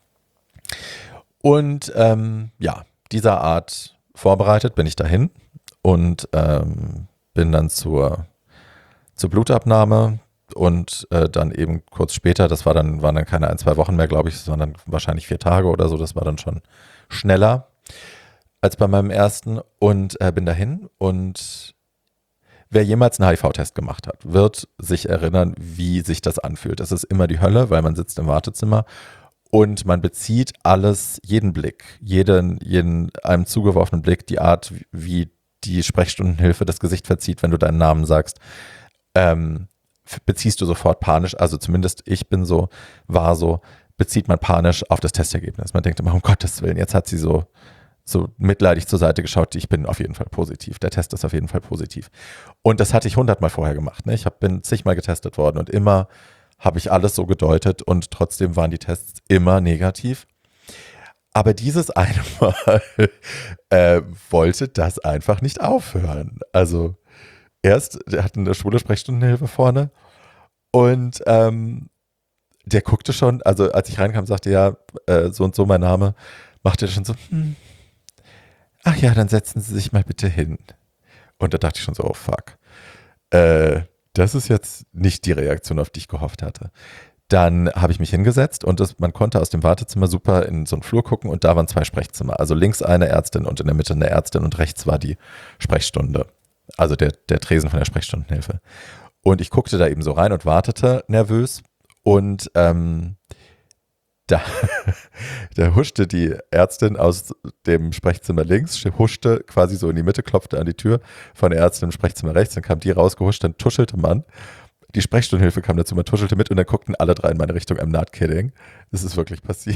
Und dieser Art vorbereitet bin ich dahin und bin dann zur Blutabnahme, und dann eben kurz später, waren dann keine 1, 2 Wochen mehr, glaube ich, sondern wahrscheinlich 4 Tage oder so. Das war dann schon schneller als bei meinem ersten und bin dahin. Und wer jemals einen HIV-Test gemacht hat, wird sich erinnern, wie sich das anfühlt. Es ist immer die Hölle, weil man sitzt im Wartezimmer und man bezieht alles, jeden Blick, jeden einem zugeworfenen Blick, die Art, wie die Sprechstundenhilfe das Gesicht verzieht, wenn du deinen Namen sagst, beziehst du sofort panisch, also zumindest ich war so, bezieht man panisch auf das Testergebnis. Man denkt immer, um Gottes Willen, jetzt hat sie so mitleidig zur Seite geschaut, ich bin auf jeden Fall positiv. Der Test ist auf jeden Fall positiv. Und das hatte ich 100-mal vorher gemacht. Ne? Bin zigmal getestet worden und immer habe ich alles so gedeutet und trotzdem waren die Tests immer negativ. Aber dieses eine Mal wollte das einfach nicht aufhören. Also erst, der hatte eine schwule Sprechstundenhilfe vorne und der guckte schon, also als ich reinkam, sagte ja, so und so mein Name, machte er schon so, ach ja, dann setzen Sie sich mal bitte hin. Und da dachte ich schon so, oh fuck. Das ist jetzt nicht die Reaktion, auf die ich gehofft hatte. Dann habe ich mich hingesetzt und man konnte aus dem Wartezimmer super in so einen Flur gucken und da waren 2 Sprechzimmer. Also links eine Ärztin und in der Mitte eine Ärztin und rechts war die Sprechstunde. Also der Tresen von der Sprechstundenhilfe. Und ich guckte da eben so rein und wartete nervös und da huschte die Ärztin aus dem Sprechzimmer links, huschte quasi so in die Mitte, klopfte an die Tür von der Ärztin im Sprechzimmer rechts, dann kam die rausgehuscht, dann tuschelte man. Die Sprechstundenhilfe kam dazu, man tuschelte mit und dann guckten alle 3 in meine Richtung. I'm not kidding. Das ist wirklich passiert.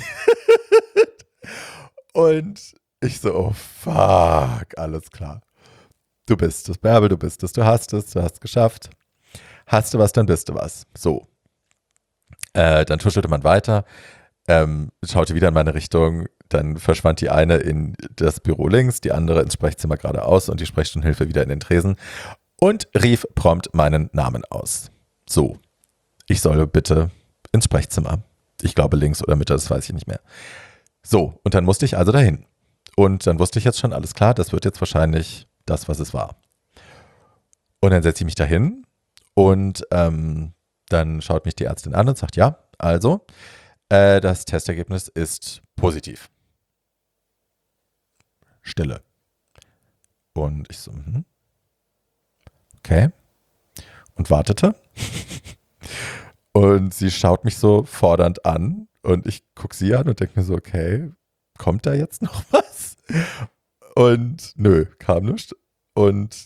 Und ich so, oh fuck, alles klar. Du bist es, Bärbel, du bist es, du hast es geschafft. Hast du was, dann bist du was. So. Dann tuschelte man weiter. Schaute wieder in meine Richtung, dann verschwand die eine in das Büro links, die andere ins Sprechzimmer geradeaus und die Sprechstundenhilfe wieder in den Tresen und rief prompt meinen Namen aus. So, ich solle bitte ins Sprechzimmer. Ich glaube links oder Mitte, das weiß ich nicht mehr. So, und dann musste ich also dahin. Und dann wusste ich jetzt schon, alles klar, das wird jetzt wahrscheinlich das, was es war. Und dann setze ich mich dahin und dann schaut mich die Ärztin an und sagt, ja, also, das Testergebnis ist positiv. Stille. Und ich so, okay. Und wartete. Und sie schaut mich so fordernd an und ich gucke sie an und denke mir so, okay, kommt da jetzt noch was? Und nö, kam nichts. Und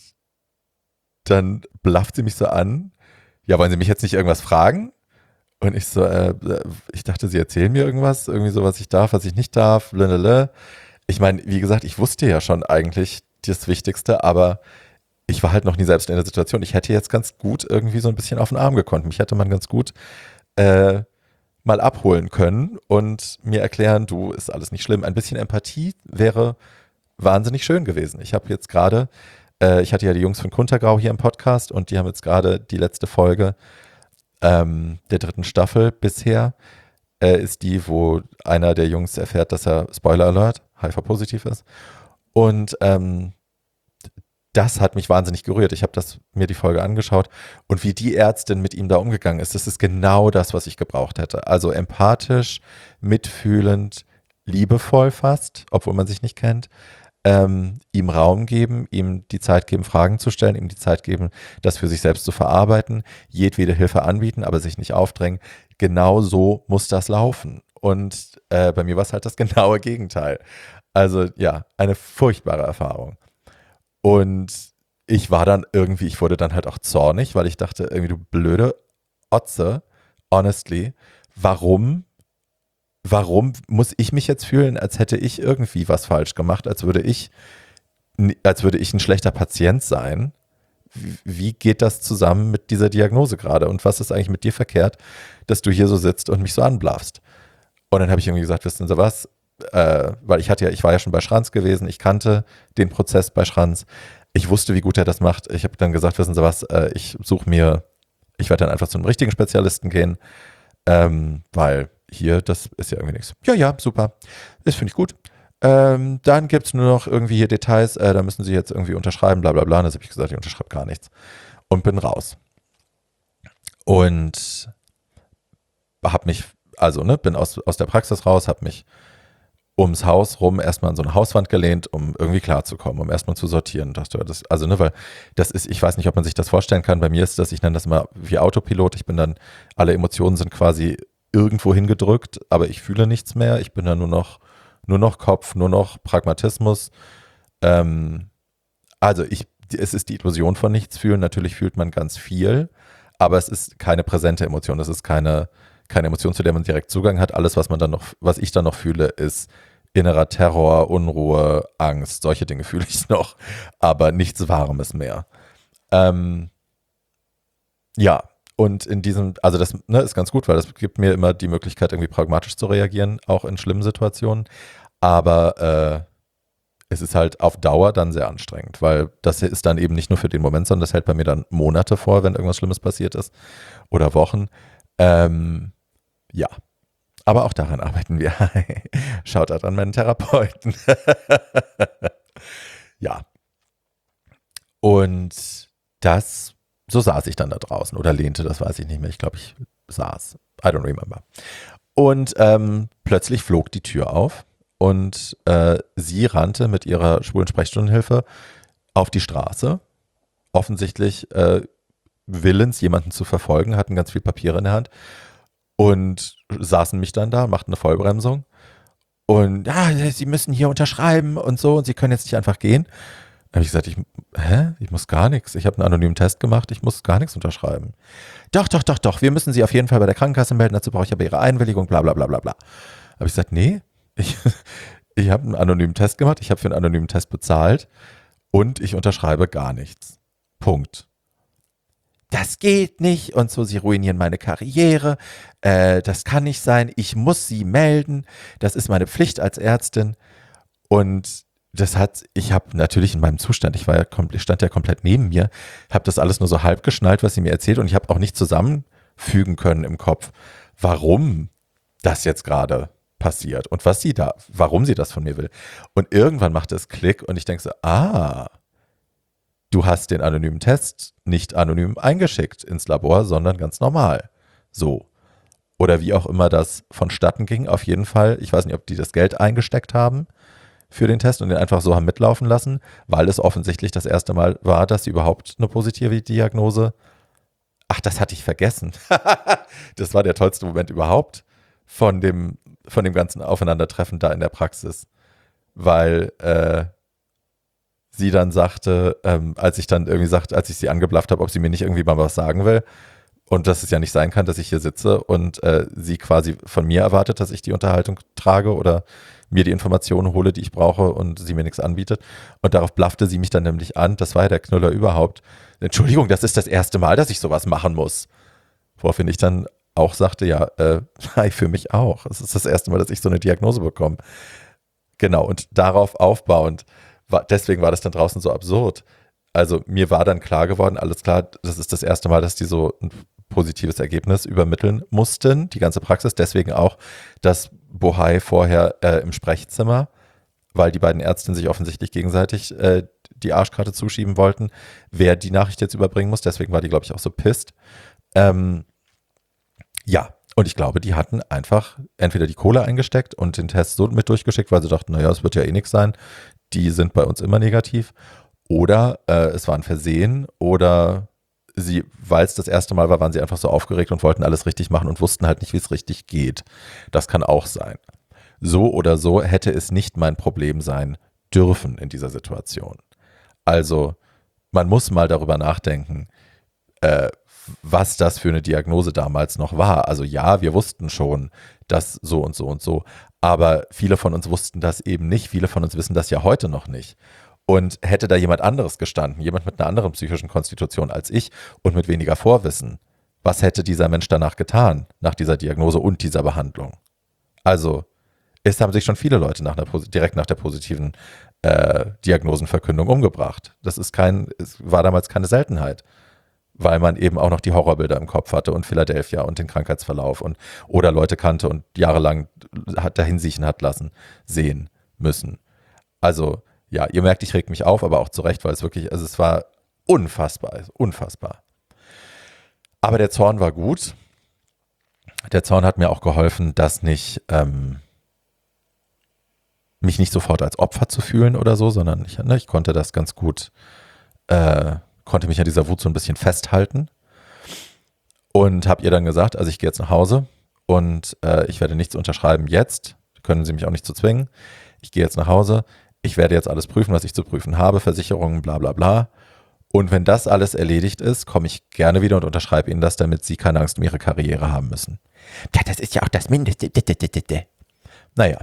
dann blafft sie mich so an. Ja, wollen Sie mich jetzt nicht irgendwas fragen? Und ich so, ich dachte, sie erzählen mir irgendwas, irgendwie so, was ich darf, was ich nicht darf, blablabla. Ich meine, wie gesagt, ich wusste ja schon eigentlich das Wichtigste, aber ich war halt noch nie selbst in der Situation. Ich hätte jetzt ganz gut irgendwie so ein bisschen auf den Arm gekonnt. Mich hätte man ganz gut mal abholen können und mir erklären, du, ist alles nicht schlimm. Ein bisschen Empathie wäre wahnsinnig schön gewesen. Ich habe jetzt gerade, ich hatte ja die Jungs von Kuntergrau hier im Podcast und die haben jetzt gerade die letzte Folge der 3. Staffel bisher ist die, wo einer der Jungs erfährt, dass er, Spoiler Alert, HIV-positiv ist. Und das hat mich wahnsinnig gerührt. Ich habe mir die Folge angeschaut und wie die Ärztin mit ihm da umgegangen ist, das ist genau das, was ich gebraucht hätte. Also empathisch, mitfühlend, liebevoll fast, obwohl man sich nicht kennt. Ihm Raum geben, ihm die Zeit geben, Fragen zu stellen, ihm die Zeit geben, das für sich selbst zu verarbeiten, jedwede Hilfe anbieten, aber sich nicht aufdrängen. Genau so muss das laufen. Und bei mir war es halt das genaue Gegenteil. Also ja, eine furchtbare Erfahrung. Und ich wurde dann halt auch zornig, weil ich dachte, irgendwie du blöde Otze, honestly, warum muss ich mich jetzt fühlen, als hätte ich irgendwie was falsch gemacht, als würde ich ein schlechter Patient sein? Wie geht das zusammen mit dieser Diagnose gerade? Und was ist eigentlich mit dir verkehrt, dass du hier so sitzt und mich so anblaffst? Und dann habe ich irgendwie gesagt, wissen Sie was? Weil ich war ja schon bei Schranz gewesen, ich kannte den Prozess bei Schranz, ich wusste, wie gut er das macht. Ich habe dann gesagt, wissen Sie was, ich werde dann einfach zu einem richtigen Spezialisten gehen, weil hier, das ist ja irgendwie nichts. Ja, super. Das finde ich gut. Dann gibt es nur noch irgendwie hier Details, da müssen Sie jetzt irgendwie unterschreiben, bla bla bla. Und das habe ich gesagt, ich unterschreibe gar nichts. Und bin raus. Und habe mich, also ne, bin aus der Praxis raus, habe mich ums Haus rum erstmal an so eine Hauswand gelehnt, um irgendwie klarzukommen, um erstmal zu sortieren. Dachte, das, also ne, weil das ist, ich weiß nicht, ob man sich das vorstellen kann, bei mir ist das, ich nenne das immer wie Autopilot, ich bin dann, alle Emotionen sind quasi irgendwo hingedrückt, aber ich fühle nichts mehr, ich bin dann nur noch Kopf, nur noch Pragmatismus. Ähm, also es ist die Illusion von nichts fühlen, natürlich fühlt man ganz viel, aber es ist keine präsente Emotion, es ist keine Emotion, zu der man direkt Zugang hat. Alles, was ich dann noch fühle, ist innerer Terror, Unruhe, Angst, solche Dinge fühle ich noch, aber nichts Warmes mehr. Ähm, ja, und in diesem, also das ne, ist ganz gut, weil das gibt mir immer die Möglichkeit, irgendwie pragmatisch zu reagieren, auch in schlimmen Situationen. Aber es ist halt auf Dauer dann sehr anstrengend, weil das ist dann eben nicht nur für den Moment, sondern das hält bei mir dann Monate vor, wenn irgendwas Schlimmes passiert ist oder Wochen. Ähm, ja, aber auch daran arbeiten wir. Shoutout an meinen Therapeuten. Ja, und das, so saß ich dann da draußen oder lehnte, das weiß ich nicht mehr. Ich glaube, ich saß. I don't remember. Und plötzlich flog die Tür auf und sie rannte mit ihrer schwulen Sprechstundenhilfe auf die Straße. Offensichtlich willens, jemanden zu verfolgen, hatten ganz viel Papiere in der Hand und saßen mich dann da, machten eine Vollbremsung. Und sie müssen hier unterschreiben und so und sie können jetzt nicht einfach gehen. Da habe ich gesagt, ich muss gar nichts. Ich habe einen anonymen Test gemacht, ich muss gar nichts unterschreiben. Doch, wir müssen Sie auf jeden Fall bei der Krankenkasse melden, dazu brauche ich aber Ihre Einwilligung, bla bla bla bla bla. Habe ich gesagt, nee, ich, ich habe einen anonymen Test gemacht, ich habe für einen anonymen Test bezahlt und ich unterschreibe gar nichts. Punkt. Das geht nicht und so, sie ruinieren meine Karriere, das kann nicht sein, ich muss sie melden, das ist meine Pflicht als Ärztin und ich habe natürlich in meinem Zustand, ich stand ja komplett neben mir, habe das alles nur so halb geschnallt, was sie mir erzählt und ich habe auch nicht zusammenfügen können im Kopf, warum das jetzt gerade passiert und warum sie das von mir will. Und irgendwann machte es Klick und ich denke so, du hast den anonymen Test nicht anonym eingeschickt ins Labor, sondern ganz normal. So. Oder wie auch immer das vonstatten ging. Auf jeden Fall, ich weiß nicht, ob die das Geld eingesteckt haben für den Test und den einfach so haben mitlaufen lassen, weil es offensichtlich das erste Mal war, dass sie überhaupt eine positive Diagnose. Ach, das hatte ich vergessen. Das war der tollste Moment überhaupt von dem ganzen Aufeinandertreffen da in der Praxis. Weil sie dann sagte, als ich sie angeblafft habe, ob sie mir nicht irgendwie mal was sagen will und dass es ja nicht sein kann, dass ich hier sitze und sie quasi von mir erwartet, dass ich die Unterhaltung trage oder mir die Informationen hole, die ich brauche und sie mir nichts anbietet. Und darauf blaffte sie mich dann nämlich an, das war ja der Knüller überhaupt. Entschuldigung, das ist das erste Mal, dass ich sowas machen muss. Woraufhin ich dann auch sagte, ja, für mich auch. Es ist das erste Mal, dass ich so eine Diagnose bekomme. Genau, und darauf aufbauend, deswegen war das dann draußen so absurd. Also mir war dann klar geworden, alles klar, das ist das erste Mal, dass die so ein positives Ergebnis übermitteln mussten, die ganze Praxis. Deswegen auch das Bohai vorher im Sprechzimmer, weil die beiden Ärztinnen sich offensichtlich gegenseitig die Arschkarte zuschieben wollten, wer die Nachricht jetzt überbringen muss. Deswegen war die, glaube ich, auch so pisst. Ja, und ich glaube, die hatten einfach entweder die Kohle eingesteckt und den Test so mit durchgeschickt, weil sie dachten, naja, es wird ja eh nichts sein. Die sind bei uns immer negativ. Oder es war ein Versehen oder weil es das erste Mal war, waren sie einfach so aufgeregt und wollten alles richtig machen und wussten halt nicht, wie es richtig geht. Das kann auch sein. So oder so hätte es nicht mein Problem sein dürfen in dieser Situation. Also man muss mal darüber nachdenken, äh, was das für eine Diagnose damals noch war. Also ja, wir wussten schon, dass so und so und so, aber viele von uns wussten das eben nicht. Viele von uns wissen das ja heute noch nicht. Und hätte da jemand anderes gestanden, jemand mit einer anderen psychischen Konstitution als ich und mit weniger Vorwissen, was hätte dieser Mensch danach getan, nach dieser Diagnose und dieser Behandlung? Also, es haben sich schon viele Leute direkt nach der positiven Diagnosenverkündung umgebracht. Es war damals keine Seltenheit, weil man eben auch noch die Horrorbilder im Kopf hatte und Philadelphia und den Krankheitsverlauf oder Leute kannte und jahrelang dahin siechen hat lassen, sehen müssen. Also, ja, ihr merkt, ich reg mich auf, aber auch zu Recht, weil es wirklich, also es war unfassbar, unfassbar. Aber der Zorn war gut. Der Zorn hat mir auch geholfen, dass mich nicht sofort als Opfer zu fühlen oder so, sondern ich konnte das ganz gut, konnte mich an dieser Wut so ein bisschen festhalten und habe ihr dann gesagt, also ich gehe jetzt nach Hause und ich werde nichts unterschreiben jetzt, können Sie mich auch nicht zu zwingen. Ich gehe jetzt nach Hause, ich werde jetzt alles prüfen, was ich zu prüfen habe, Versicherungen, bla bla bla. Und wenn das alles erledigt ist, komme ich gerne wieder und unterschreibe Ihnen das, damit Sie keine Angst um Ihre Karriere haben müssen. Ja, das ist ja auch das Mindeste. Naja,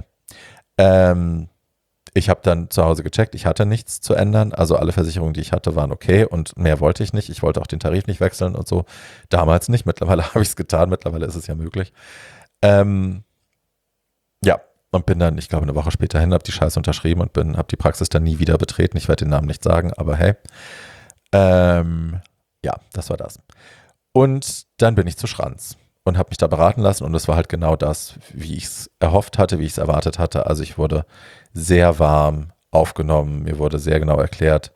ich habe dann zu Hause gecheckt, ich hatte nichts zu ändern. Also alle Versicherungen, die ich hatte, waren okay und mehr wollte ich nicht. Ich wollte auch den Tarif nicht wechseln und so. Damals nicht, mittlerweile habe ich es getan, mittlerweile ist es ja möglich. Ähm, ja, und bin dann, ich glaube, eine Woche später hin, habe die Scheiße unterschrieben und habe die Praxis dann nie wieder betreten. Ich werde den Namen nicht sagen, aber hey. Ja, das war das. Und dann bin ich zu Schranz und habe mich da beraten lassen und es war halt genau das, wie ich es erhofft hatte, wie ich es erwartet hatte. Also ich wurde sehr warm aufgenommen, mir wurde sehr genau erklärt,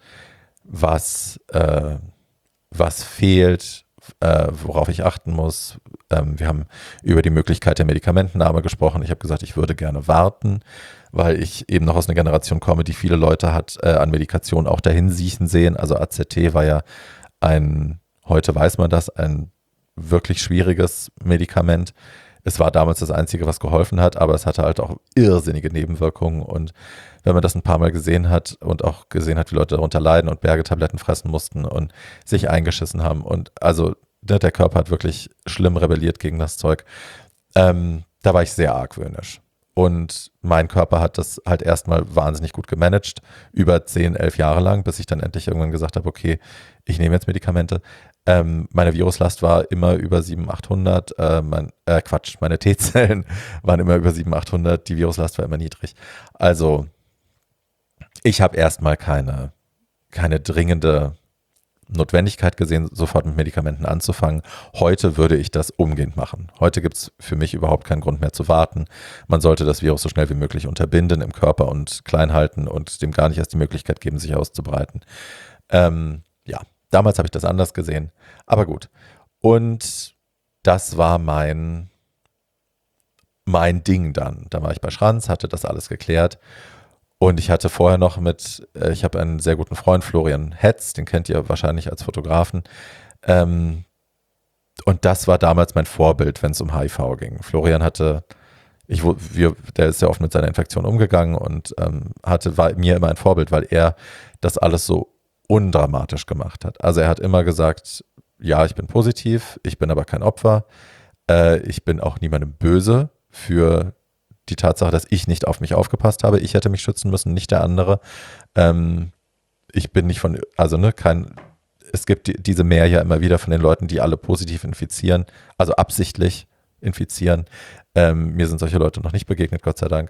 was fehlt, worauf ich achten muss. Wir haben über die Möglichkeit der Medikamentennahme gesprochen. Ich habe gesagt, ich würde gerne warten, weil ich eben noch aus einer Generation komme, die viele Leute hat an Medikation auch dahin siechen sehen. Also AZT war ja heute weiß man das, ein wirklich schwieriges Medikament. Es war damals das Einzige, was geholfen hat, aber es hatte halt auch irrsinnige Nebenwirkungen. Und wenn man das ein paar Mal gesehen hat und auch gesehen hat, wie Leute darunter leiden und Bergetabletten fressen mussten und sich eingeschissen haben und also der Körper hat wirklich schlimm rebelliert gegen das Zeug, da war ich sehr argwöhnisch. Und mein Körper hat das halt erstmal wahnsinnig gut gemanagt, über 10, 11 Jahre lang, bis ich dann endlich irgendwann gesagt habe, okay, ich nehme jetzt Medikamente. Meine Viruslast war immer über 700, 800, meine T-Zellen waren immer über 700, 800, die Viruslast war immer niedrig. Also ich habe erstmal keine dringende Notwendigkeit gesehen, sofort mit Medikamenten anzufangen. Heute würde ich das umgehend machen. Heute gibt es für mich überhaupt keinen Grund mehr zu warten. Man sollte das Virus so schnell wie möglich unterbinden im Körper und klein halten und dem gar nicht erst die Möglichkeit geben, sich auszubreiten. Ja, damals habe ich das anders gesehen, aber gut. Und das war mein Ding dann. Da war ich bei Schranz, hatte das alles geklärt. Und ich hatte vorher noch ich habe einen sehr guten Freund, Florian Hetz, den kennt ihr wahrscheinlich als Fotografen. Und das war damals mein Vorbild, wenn es um HIV ging. Florian der ist ja oft mit seiner Infektion umgegangen und war mir immer ein Vorbild, weil er das alles so undramatisch gemacht hat. Also er hat immer gesagt, ja, ich bin positiv, ich bin aber kein Opfer, ich bin auch niemandem böse für die Tatsache, dass ich nicht auf mich aufgepasst habe. Ich hätte mich schützen müssen, nicht der andere. Ich bin nicht es gibt diese Mehr ja immer wieder von den Leuten, die alle positiv infizieren, also absichtlich infizieren. Mir sind solche Leute noch nicht begegnet, Gott sei Dank.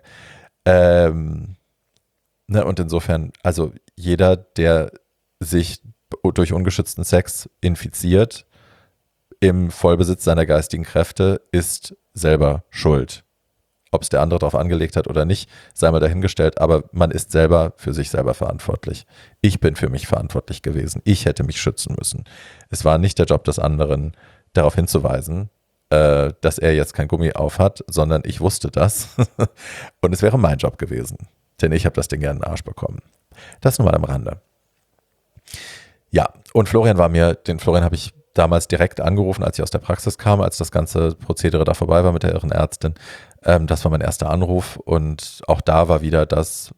Und insofern, also jeder, der sich durch ungeschützten Sex infiziert, im Vollbesitz seiner geistigen Kräfte, ist selber schuld. Ob es der andere darauf angelegt hat oder nicht, sei mal dahingestellt, aber man ist selber für sich selber verantwortlich. Ich bin für mich verantwortlich gewesen. Ich hätte mich schützen müssen. Es war nicht der Job des anderen, darauf hinzuweisen, dass er jetzt kein Gummi auf hat, sondern ich wusste das. Und es wäre mein Job gewesen. Denn ich habe das Ding ja in den Arsch bekommen. Das nur mal am Rande. Ja, und Florian habe ich damals direkt angerufen, als ich aus der Praxis kam, als das ganze Prozedere da vorbei war mit der irren Ärztin. Das war mein erster Anruf und auch da war wieder das,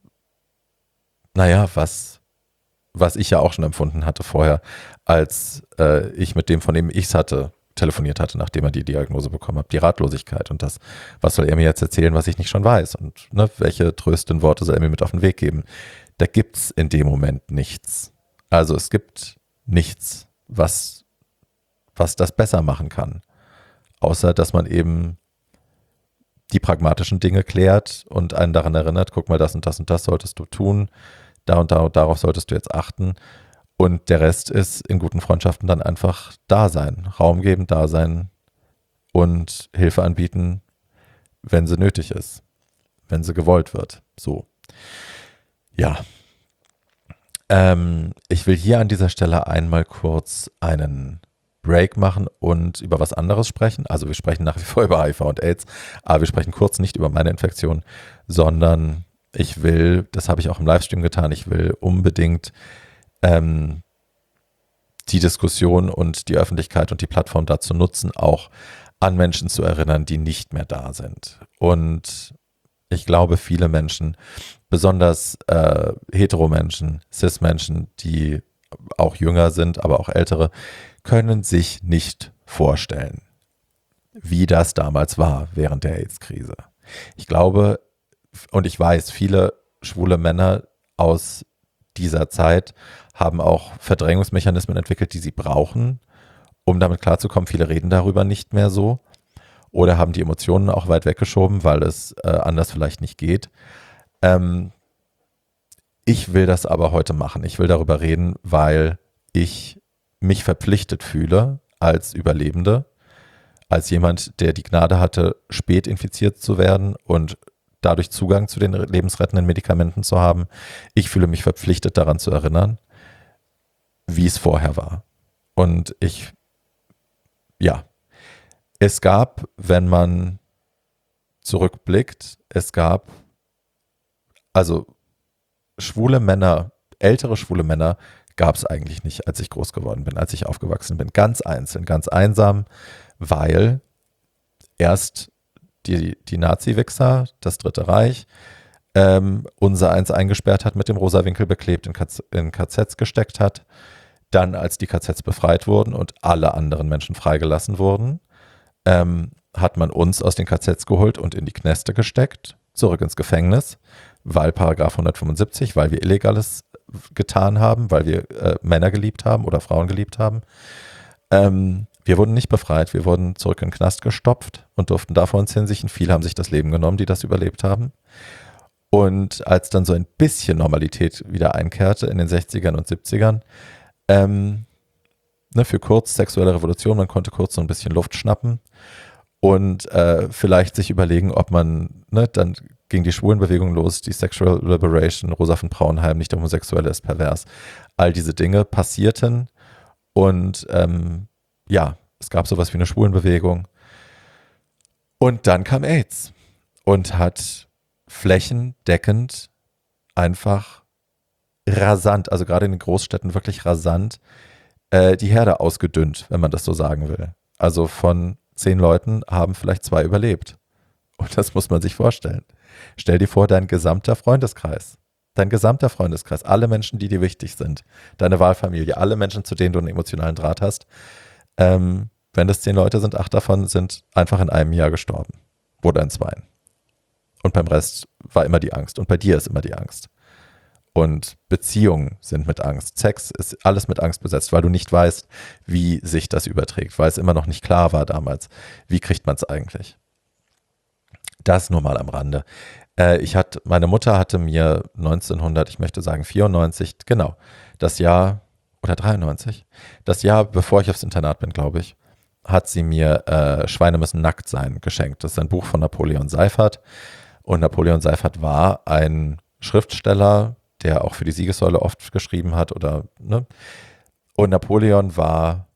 was ich ja auch schon empfunden hatte vorher, als ich mit dem, von dem ich es hatte, telefoniert hatte, nachdem er die Diagnose bekommen hat, die Ratlosigkeit und das, was soll er mir jetzt erzählen, was ich nicht schon weiß und welche tröstenden Worte soll er mir mit auf den Weg geben. Da gibt es in dem Moment nichts. Also es gibt nichts, was das besser machen kann, außer dass man eben die pragmatischen Dinge klärt und einen daran erinnert, guck mal, das und das und das solltest du tun, da und da und darauf solltest du jetzt achten. Und der Rest ist in guten Freundschaften dann einfach da sein, Raum geben, da sein und Hilfe anbieten, wenn sie nötig ist, wenn sie gewollt wird. So. Ja. Ich will hier an dieser Stelle einmal kurz einen Break machen und über was anderes sprechen. Also wir sprechen nach wie vor über HIV und AIDS, aber wir sprechen kurz nicht über meine Infektion, sondern ich will, das habe ich auch im Livestream getan, ich will unbedingt die Diskussion und die Öffentlichkeit und die Plattform dazu nutzen, auch an Menschen zu erinnern, die nicht mehr da sind. Und ich glaube, viele Menschen, besonders Hetero-Menschen, Cis-Menschen, die auch jünger sind, aber auch ältere, können sich nicht vorstellen, wie das damals war während der AIDS-Krise. Ich glaube und ich weiß, viele schwule Männer aus dieser Zeit haben auch Verdrängungsmechanismen entwickelt, die sie brauchen, um damit klarzukommen. Viele reden darüber nicht mehr so oder haben die Emotionen auch weit weggeschoben, weil es anders vielleicht nicht geht. Ich will das aber heute machen. Ich will darüber reden, weil ich mich verpflichtet fühle als Überlebende, als jemand, der die Gnade hatte, spät infiziert zu werden und dadurch Zugang zu den lebensrettenden Medikamenten zu haben. Ich fühle mich verpflichtet, daran zu erinnern, wie es vorher war. Und es gab, wenn man zurückblickt, also schwule Männer, ältere schwule Männer gab es eigentlich nicht, als ich groß geworden bin, als ich aufgewachsen bin. Ganz einzeln, ganz einsam, weil erst die Nazi-Wichser, das Dritte Reich, unser eins eingesperrt hat, mit dem rosa Winkel beklebt, in KZs gesteckt hat. Dann, als die KZs befreit wurden und alle anderen Menschen freigelassen wurden, hat man uns aus den KZs geholt und in die Kneste gesteckt, zurück ins Gefängnis, weil Paragraph 175, weil wir Illegales getan haben, weil wir Männer geliebt haben oder Frauen geliebt haben. Wir wurden nicht befreit, wir wurden zurück in den Knast gestopft und durften da vor uns hinsichen. Viele haben sich das Leben genommen, die das überlebt haben. Und als dann so ein bisschen Normalität wieder einkehrte in den 60ern und 70ern, für kurz sexuelle Revolution, man konnte kurz so ein bisschen Luft schnappen und vielleicht sich überlegen, ob man, dann ging die Schwulenbewegung los, die Sexual Liberation, Rosa von Braunheim, nicht der Homosexuelle ist pervers. All diese Dinge passierten und es gab sowas wie eine Schwulenbewegung. Und dann kam AIDS und hat flächendeckend einfach rasant, also gerade in den Großstädten wirklich rasant, die Herde ausgedünnt, wenn man das so sagen will. Also von 10 Leuten haben vielleicht 2 überlebt. Und das muss man sich vorstellen. Stell dir vor, dein gesamter Freundeskreis, alle Menschen, die dir wichtig sind, deine Wahlfamilie, alle Menschen, zu denen du einen emotionalen Draht hast, wenn das 10 Leute sind, 8 davon sind einfach in einem Jahr gestorben. Oder in 2. Und beim Rest war immer die Angst. Und bei dir ist immer die Angst. Und Beziehungen sind mit Angst. Sex ist alles mit Angst besetzt, weil du nicht weißt, wie sich das überträgt, weil es immer noch nicht klar war damals. Wie kriegt man es eigentlich? Das nur mal am Rande. Meine Mutter hatte mir 1994, genau, das Jahr, oder 93, das Jahr, bevor ich aufs Internat bin, glaube ich, hat sie mir Schweine müssen nackt sein geschenkt. Das ist ein Buch von Napoleon Seyfarth. Und Napoleon Seyfarth war ein Schriftsteller, der auch für die Siegessäule oft geschrieben hat, Und Napoleon war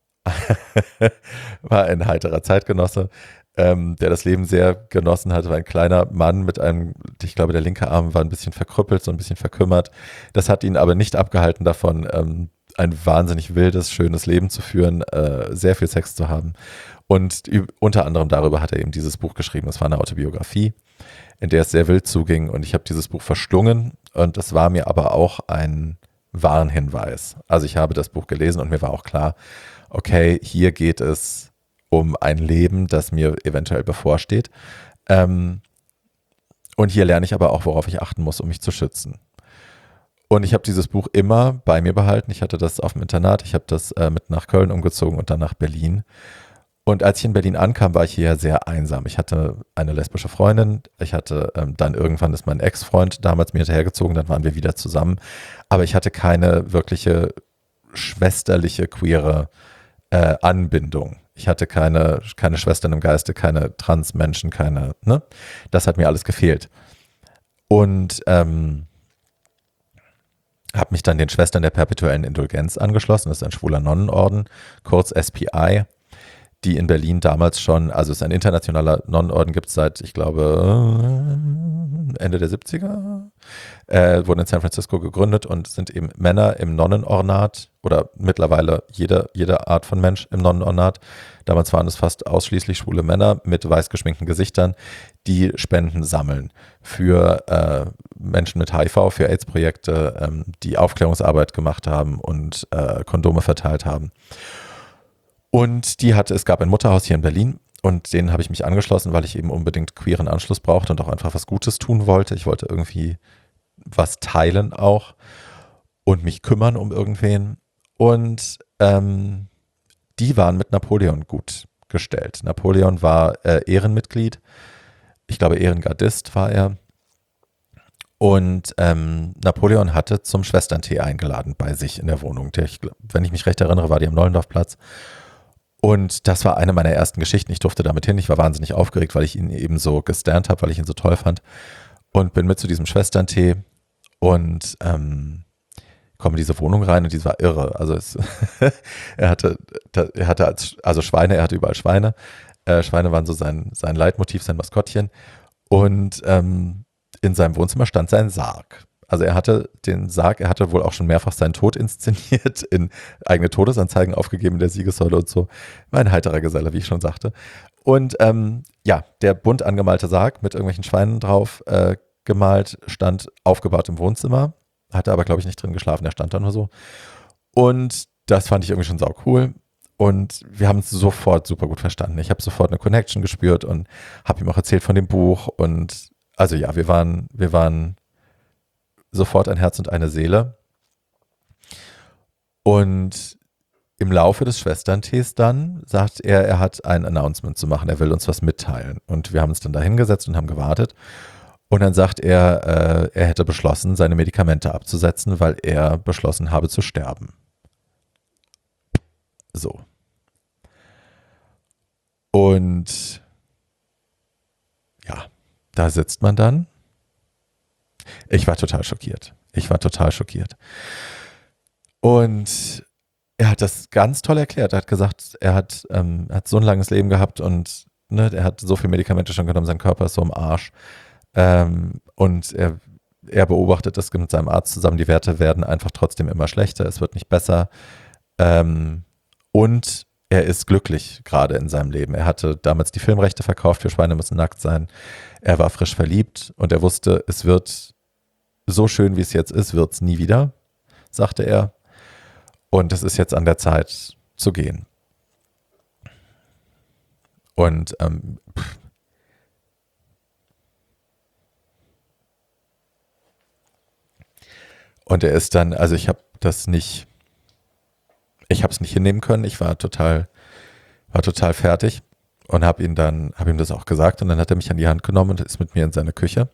ein heiterer Zeitgenosse, der das Leben sehr genossen hat, war ein kleiner Mann mit ich glaube, der linke Arm war ein bisschen verkrüppelt, so ein bisschen verkümmert. Das hat ihn aber nicht abgehalten davon, ein wahnsinnig wildes, schönes Leben zu führen, sehr viel Sex zu haben. Und unter anderem darüber hat er eben dieses Buch geschrieben. Das war eine Autobiografie, in der es sehr wild zuging. Und ich habe dieses Buch verschlungen und das war mir aber auch ein Warnhinweis. Also ich habe das Buch gelesen und mir war auch klar, okay, hier geht es um ein Leben, das mir eventuell bevorsteht. Und hier lerne ich aber auch, worauf ich achten muss, um mich zu schützen. Und ich habe dieses Buch immer bei mir behalten. Ich hatte das auf dem Internat, ich habe das mit nach Köln umgezogen und dann nach Berlin. Und als ich in Berlin ankam, war ich hier sehr einsam. Ich hatte eine lesbische Freundin. Ich hatte dann irgendwann ist mein Ex-Freund damals mir hinterhergezogen, dann waren wir wieder zusammen. Aber ich hatte keine wirkliche schwesterliche, queere Anbindung. Ich hatte keine Schwestern im Geiste, keine Transmenschen, Das hat mir alles gefehlt. Und habe mich dann den Schwestern der Perpetuellen Indulgenz angeschlossen. Das ist ein schwuler Nonnenorden, kurz SPI, die in Berlin damals schon, also es ist ein internationaler Nonnenorden, gibt es seit, ich glaube, Ende der 70er, wurden in San Francisco gegründet und sind eben Männer im Nonnenornat oder mittlerweile jede Art von Mensch im Nonnenornat. Damals waren es fast ausschließlich schwule Männer mit weiß geschminkten Gesichtern, die Spenden sammeln für Menschen mit HIV, für AIDS-Projekte, die Aufklärungsarbeit gemacht haben und Kondome verteilt haben. Und es gab ein Mutterhaus hier in Berlin und denen habe ich mich angeschlossen, weil ich eben unbedingt queeren Anschluss brauchte und auch einfach was Gutes tun wollte. Ich wollte irgendwie was teilen auch und mich kümmern um irgendwen. Und die waren mit Napoleon gut gestellt. Napoleon war Ehrenmitglied, ich glaube Ehrengardist war er. Und Napoleon hatte zum Schwesterntee eingeladen bei sich in der Wohnung. Wenn ich mich recht erinnere, war die am Neulendorfplatz. Und das war eine meiner ersten Geschichten. Ich durfte damit hin. Ich war wahnsinnig aufgeregt, weil ich ihn eben so gesternt habe, weil ich ihn so toll fand. Und bin mit zu diesem Schwesterntee und komme in diese Wohnung rein und die war irre. Also er hatte Schweine, er hatte überall Schweine. Schweine waren so sein Leitmotiv, sein Maskottchen. Und in seinem Wohnzimmer stand sein Sarg. Also er hatte den Sarg, er hatte wohl auch schon mehrfach seinen Tod inszeniert, in eigene Todesanzeigen aufgegeben in der Siegessäule und so. War ein heiterer Geselle, wie ich schon sagte. Und der bunt angemalte Sarg mit irgendwelchen Schweinen drauf gemalt, stand aufgebaut im Wohnzimmer, hatte aber, glaube ich, nicht drin geschlafen, der stand da nur so. Und das fand ich irgendwie schon sau cool. Und wir haben uns sofort super gut verstanden. Ich habe sofort eine Connection gespürt und habe ihm auch erzählt von dem Buch. Und also ja, wir waren sofort ein Herz und eine Seele. Und im Laufe des Schwesterntees dann sagt er, er hat ein Announcement zu machen, er will uns was mitteilen. Und wir haben uns dann da hingesetzt und haben gewartet. Und dann sagt er, er hätte beschlossen, seine Medikamente abzusetzen, weil er beschlossen habe zu sterben. So. Und ja, da sitzt man dann. Ich war total schockiert. Und er hat das ganz toll erklärt. Er hat gesagt, er hat so ein langes Leben gehabt und er hat so viele Medikamente schon genommen, sein Körper ist so im Arsch. Und er beobachtet das mit seinem Arzt zusammen. Die Werte werden einfach trotzdem immer schlechter. Es wird nicht besser. Und er ist glücklich gerade in seinem Leben. Er hatte damals die Filmrechte verkauft für Schweine müssen nackt sein. Er war frisch verliebt und er wusste, es wird so schön, wie es jetzt ist, wird es nie wieder, sagte er. Und es ist jetzt an der Zeit zu gehen. Und er ist dann, also ich habe es nicht hinnehmen können. Ich war total fertig und habe ihm das auch gesagt und dann hat er mich an die Hand genommen und ist mit mir in seine Küche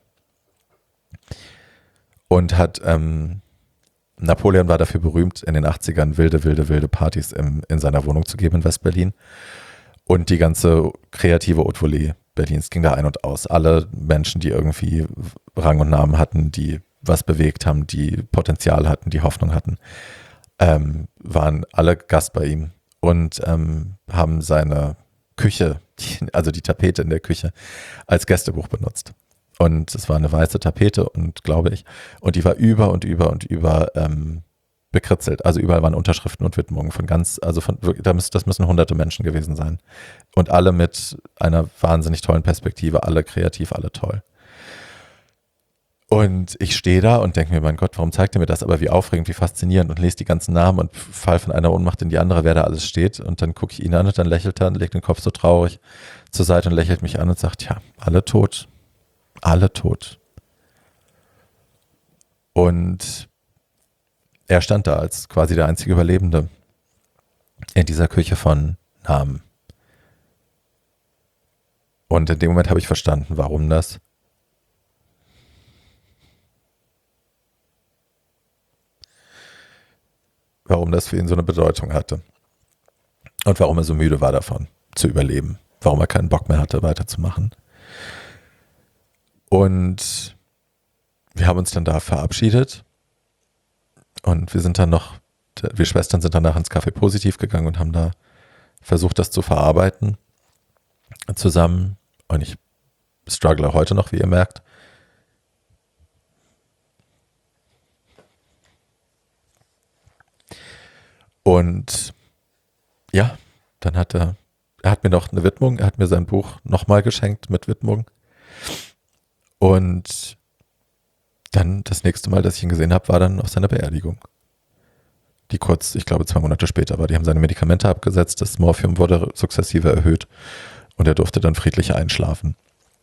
und hat Napoleon war dafür berühmt, in den 80ern wilde Partys in seiner Wohnung zu geben in West-Berlin. Und die ganze kreative Haute Volée Berlins ging da ein und aus. Alle Menschen, die irgendwie Rang und Namen hatten, die was bewegt haben, die Potenzial hatten, die Hoffnung hatten, waren alle Gast bei ihm und haben seine Küche, also die Tapete in der Küche, als Gästebuch benutzt. Und es war eine weiße Tapete und glaube ich, und die war über bekritzelt. Also überall waren Unterschriften und Widmungen das müssen hunderte Menschen gewesen sein. Und alle mit einer wahnsinnig tollen Perspektive, alle kreativ, alle toll. Und ich stehe da und denke mir, mein Gott, warum zeigt er mir das? Aber wie aufregend, wie faszinierend und lese die ganzen Namen und fall von einer Ohnmacht in die andere, wer da alles steht. Und dann gucke ich ihn an und dann lächelt er und legt den Kopf so traurig zur Seite und lächelt mich an und sagt, ja, alle tot. Alle tot. Und er stand da als quasi der einzige Überlebende in dieser Küche von Namen. Und in dem Moment habe ich verstanden, warum das für ihn so eine Bedeutung hatte. Und warum er so müde war davon, zu überleben. Warum er keinen Bock mehr hatte, weiterzumachen. Und wir haben uns dann da verabschiedet. Und wir Schwestern sind danach ins Café Positiv gegangen und haben da versucht, das zu verarbeiten zusammen. Und ich struggle heute noch, wie ihr merkt. Und ja, dann hat er hat mir noch eine Widmung, er hat mir sein Buch nochmal geschenkt mit Widmung. Und dann das nächste Mal, dass ich ihn gesehen habe, war dann auf seiner Beerdigung. Die kurz, ich glaube 2 Monate später war. Die haben seine Medikamente abgesetzt, das Morphium wurde sukzessive erhöht und er durfte dann friedlich einschlafen.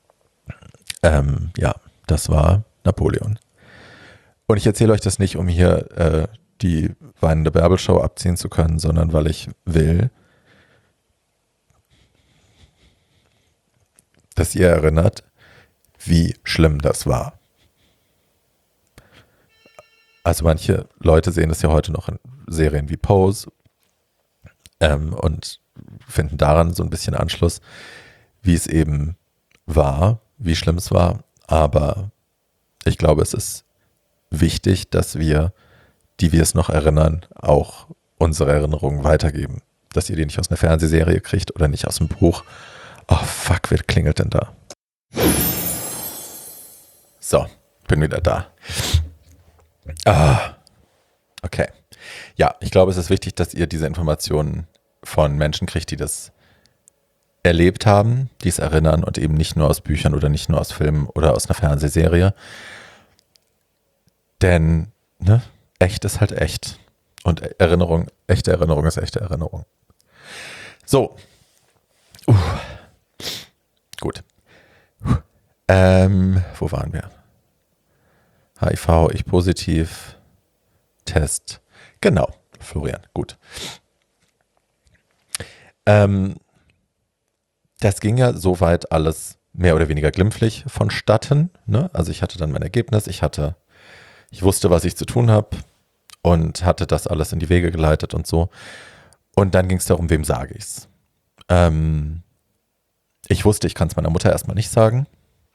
Ja, das war Napoleon. Und ich erzähle euch das nicht, um hier die weinende Bärbel-Show abziehen zu können, sondern weil ich will, dass ihr erinnert, wie schlimm das war. Also manche Leute sehen das ja heute noch in Serien wie Pose und finden daran so ein bisschen Anschluss, wie es eben war, wie schlimm es war. Aber ich glaube, es ist wichtig, dass wir, die wir es noch erinnern, auch unsere Erinnerungen weitergeben. Dass ihr die nicht aus einer Fernsehserie kriegt oder nicht aus dem Buch. Oh fuck, wer klingelt denn da? So, bin wieder da. Okay. Ja, ich glaube, es ist wichtig, dass ihr diese Informationen von Menschen kriegt, die das erlebt haben, die es erinnern und eben nicht nur aus Büchern oder nicht nur aus Filmen oder aus einer Fernsehserie. Denn, ne, echt ist halt echt. Und Erinnerung, echte Erinnerung ist echte Erinnerung. So. Gut. Wo waren wir? HIV, ich positiv, Test. Genau, Florian, gut. Das ging ja soweit alles mehr oder weniger glimpflich vonstatten. Ne? Also ich hatte dann mein Ergebnis, ich wusste, was ich zu tun habe und hatte das alles in die Wege geleitet und so. Und dann ging es darum, wem sage ich es. Ich wusste, ich kann es meiner Mutter erstmal nicht sagen.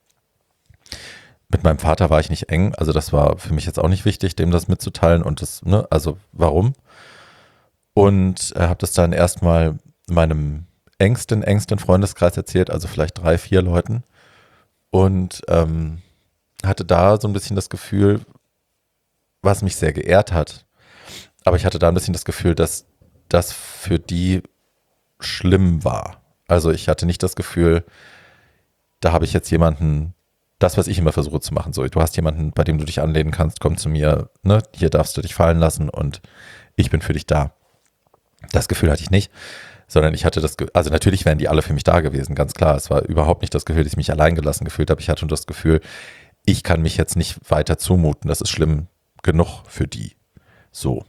Mit meinem Vater war ich nicht eng, also das war für mich jetzt auch nicht wichtig, dem das mitzuteilen und das, ne, also warum? Und habe das dann erstmal meinem engsten Freundeskreis erzählt, also vielleicht 3, 4 Leuten und hatte da so ein bisschen das Gefühl, was mich sehr geehrt hat, aber ich hatte da ein bisschen das Gefühl, dass das für die schlimm war. Also ich hatte nicht das Gefühl, da habe ich jetzt jemanden, das, was ich immer versuche zu machen, so, du hast jemanden, bei dem du dich anlehnen kannst, komm zu mir, ne, hier darfst du dich fallen lassen und ich bin für dich da. Das Gefühl hatte ich nicht, sondern ich hatte also natürlich wären die alle für mich da gewesen, ganz klar. Es war überhaupt nicht das Gefühl, dass ich mich allein gelassen gefühlt habe. Ich hatte schon das Gefühl, ich kann mich jetzt nicht weiter zumuten, das ist schlimm genug für die. So.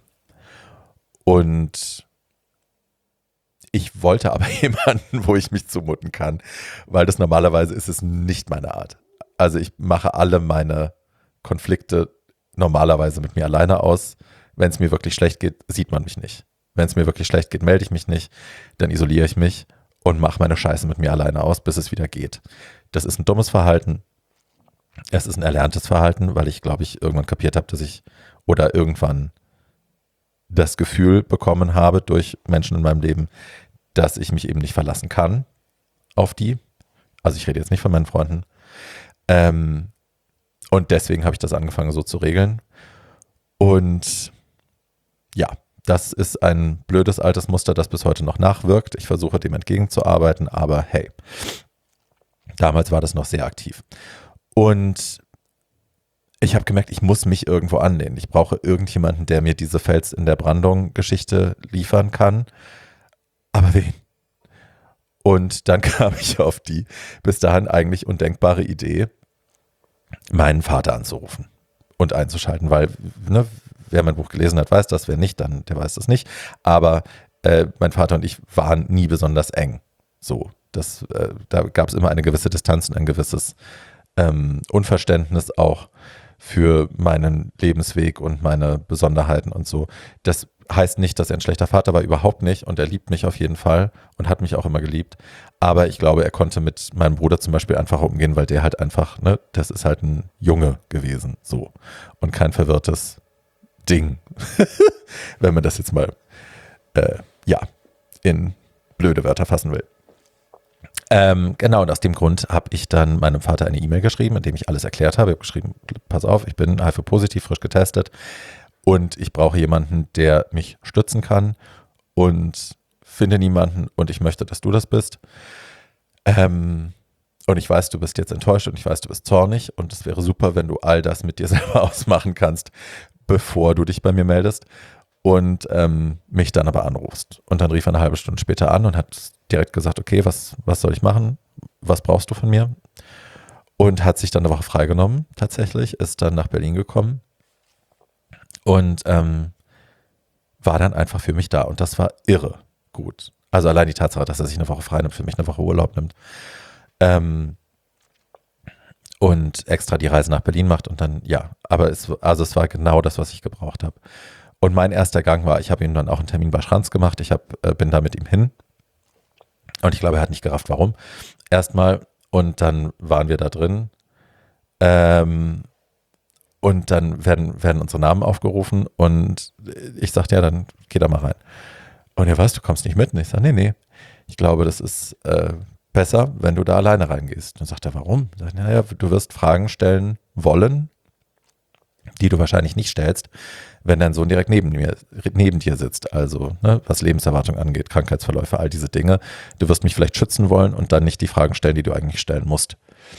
Und ich wollte aber jemanden, wo ich mich zumuten kann, weil das normalerweise ist es nicht meine Art. Also ich mache alle meine Konflikte normalerweise mit mir alleine aus. Wenn es mir wirklich schlecht geht, sieht man mich nicht. Wenn es mir wirklich schlecht geht, melde ich mich nicht. Dann isoliere ich mich und mache meine Scheiße mit mir alleine aus, bis es wieder geht. Das ist ein dummes Verhalten. Es ist ein erlerntes Verhalten, weil ich, glaube ich, irgendwann kapiert habe, dass ich oder irgendwann das Gefühl bekommen habe durch Menschen in meinem Leben, dass ich mich eben nicht verlassen kann auf die. Also ich rede jetzt nicht von meinen Freunden. Und deswegen habe ich das angefangen so zu regeln. Und ja, das ist ein blödes altes Muster, das bis heute noch nachwirkt. Ich versuche dem entgegenzuarbeiten, aber hey, damals war das noch sehr aktiv. Und ich habe gemerkt, ich muss mich irgendwo anlehnen. Ich brauche irgendjemanden, der mir diese Fels in der Brandung-Geschichte liefern kann. Aber wen? Und dann kam ich auf die bis dahin eigentlich undenkbare Idee, meinen Vater anzurufen und einzuschalten, weil, ne, wer mein Buch gelesen hat, weiß das, wer nicht, dann der weiß das nicht. Aber mein Vater und ich waren nie besonders eng. So, da gab es immer eine gewisse Distanz und ein gewisses Unverständnis auch für meinen Lebensweg und meine Besonderheiten und so. Das heißt nicht, dass er ein schlechter Vater war, überhaupt nicht. Und er liebt mich auf jeden Fall und hat mich auch immer geliebt. Aber ich glaube, er konnte mit meinem Bruder zum Beispiel einfacher umgehen, weil der halt einfach, ne, das ist halt ein Junge gewesen, so. Und kein verwirrtes Ding, wenn man das jetzt mal in blöde Wörter fassen will. Genau, und aus dem Grund habe ich dann meinem Vater eine E-Mail geschrieben, in dem ich alles erklärt habe. Ich habe geschrieben, pass auf, ich bin HIV-positiv, frisch getestet und ich brauche jemanden, der mich stützen kann und finde niemanden und ich möchte, dass du das bist. Und ich weiß, du bist jetzt enttäuscht und ich weiß, du bist zornig und es wäre super, wenn du all das mit dir selber ausmachen kannst, bevor du dich bei mir meldest und mich dann aber anrufst. Und dann rief er eine halbe Stunde später an und hat direkt gesagt, okay, was soll ich machen? Was brauchst du von mir? Und hat sich dann eine Woche freigenommen, tatsächlich, ist dann nach Berlin gekommen und war dann einfach für mich da. Und das war irre gut. Also allein die Tatsache, dass er sich eine Woche frei nimmt, für mich eine Woche Urlaub nimmt und extra die Reise nach Berlin macht und dann, ja, aber es war genau das, was ich gebraucht habe. Und mein erster Gang war, ich habe ihm dann auch einen Termin bei Schranz gemacht, bin da mit ihm hin und ich glaube, er hat nicht gerafft, warum. Erstmal und dann waren wir da drin und dann werden unsere Namen aufgerufen und ich sagte, ja, dann geh da mal rein. Und er weiß, du kommst nicht mit. Und ich sage, nee, ich glaube, das ist besser, wenn du da alleine reingehst. Dann sagt er, warum? Ich sage, naja, du wirst Fragen stellen wollen, die du wahrscheinlich nicht stellst, wenn dein Sohn direkt neben dir sitzt. Also, ne, was Lebenserwartung angeht, Krankheitsverläufe, all diese Dinge. Du wirst mich vielleicht schützen wollen und dann nicht die Fragen stellen, die du eigentlich stellen musst.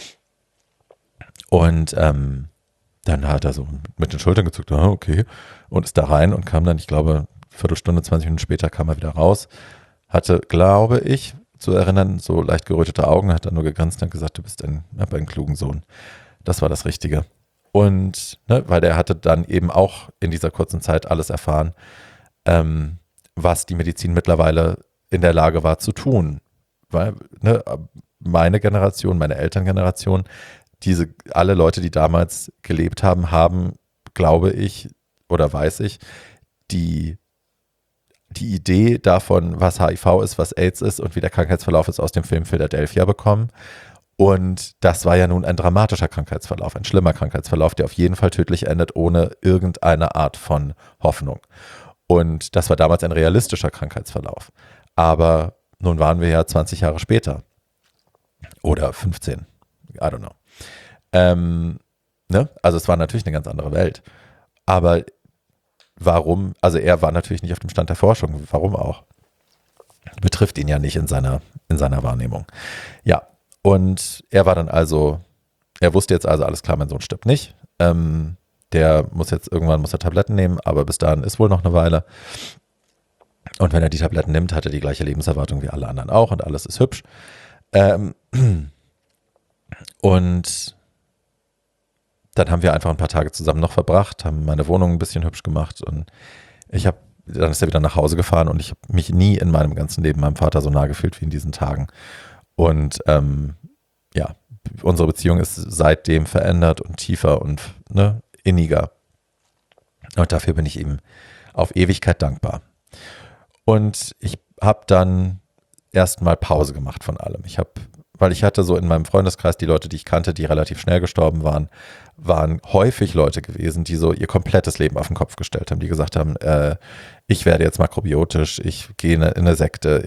Und dann hat er so mit den Schultern gezuckt, okay, und ist da rein und kam dann, ich glaube, Viertelstunde, 20 Minuten später kam er wieder raus, hatte, glaube ich, zu erinnern, so leicht gerötete Augen, hat dann nur gegrinst und gesagt, du bist ein klugen Sohn. Das war das Richtige. Und, ne, weil der hatte dann eben auch in dieser kurzen Zeit alles erfahren, was die Medizin mittlerweile in der Lage war zu tun. Weil, ne, meine Generation, meine Elterngeneration, alle Leute, die damals gelebt haben, glaube ich, oder weiß ich, die Idee davon, was HIV ist, was AIDS ist und wie der Krankheitsverlauf ist, aus dem Film Philadelphia bekommen. Und das war ja nun ein dramatischer Krankheitsverlauf, ein schlimmer Krankheitsverlauf, der auf jeden Fall tödlich endet, ohne irgendeine Art von Hoffnung. Und das war damals ein realistischer Krankheitsverlauf. Aber nun waren wir ja 20 Jahre später. Oder 15. I don't know. Ne? Also es war natürlich eine ganz andere Welt. Aber warum? Also er war natürlich nicht auf dem Stand der Forschung. Warum auch? Betrifft ihn ja nicht in seiner Wahrnehmung. Ja, und er wusste jetzt also, alles klar, mein Sohn stirbt nicht. Irgendwann muss er Tabletten nehmen, aber bis dahin ist wohl noch eine Weile. Und wenn er die Tabletten nimmt, hat er die gleiche Lebenserwartung wie alle anderen auch und alles ist hübsch. Und dann haben wir einfach ein paar Tage zusammen noch verbracht, haben meine Wohnung ein bisschen hübsch gemacht und dann ist er wieder nach Hause gefahren und ich habe mich nie in meinem ganzen Leben meinem Vater so nah gefühlt wie in diesen Tagen. Und ja, unsere Beziehung ist seitdem verändert und tiefer und inniger. Und dafür bin ich ihm auf Ewigkeit dankbar. Und ich habe dann erstmal Pause gemacht von allem. Weil ich hatte so in meinem Freundeskreis die Leute, die ich kannte, die relativ schnell gestorben waren häufig Leute gewesen, die so ihr komplettes Leben auf den Kopf gestellt haben, die gesagt haben, ich werde jetzt makrobiotisch, ich gehe in eine Sekte,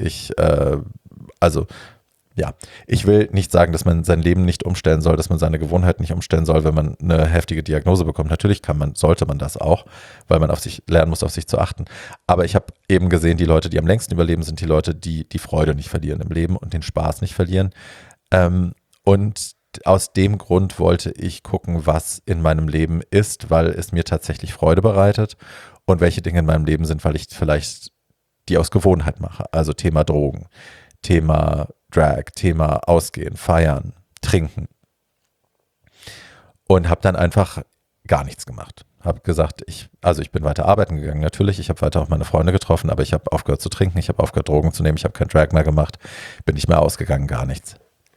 ich will nicht sagen, dass man sein Leben nicht umstellen soll, dass man seine Gewohnheiten nicht umstellen soll, wenn man eine heftige Diagnose bekommt. Natürlich sollte man das auch, weil man auf sich lernen muss, auf sich zu achten. Aber ich habe eben gesehen, die Leute, die am längsten überleben, sind die Leute, die die Freude nicht verlieren im Leben und den Spaß nicht verlieren. Und aus dem Grund wollte ich gucken, was in meinem Leben ist, weil es mir tatsächlich Freude bereitet und welche Dinge in meinem Leben sind, weil ich vielleicht die aus Gewohnheit mache. Also Thema Drogen, Thema Drag, Thema Ausgehen, Feiern, Trinken. Und habe dann einfach gar nichts gemacht. Habe gesagt, ich bin weiter arbeiten gegangen, natürlich. Ich habe weiter auch meine Freunde getroffen, aber ich habe aufgehört zu trinken, ich habe aufgehört Drogen zu nehmen, ich habe kein Drag mehr gemacht, bin nicht mehr ausgegangen, gar nichts.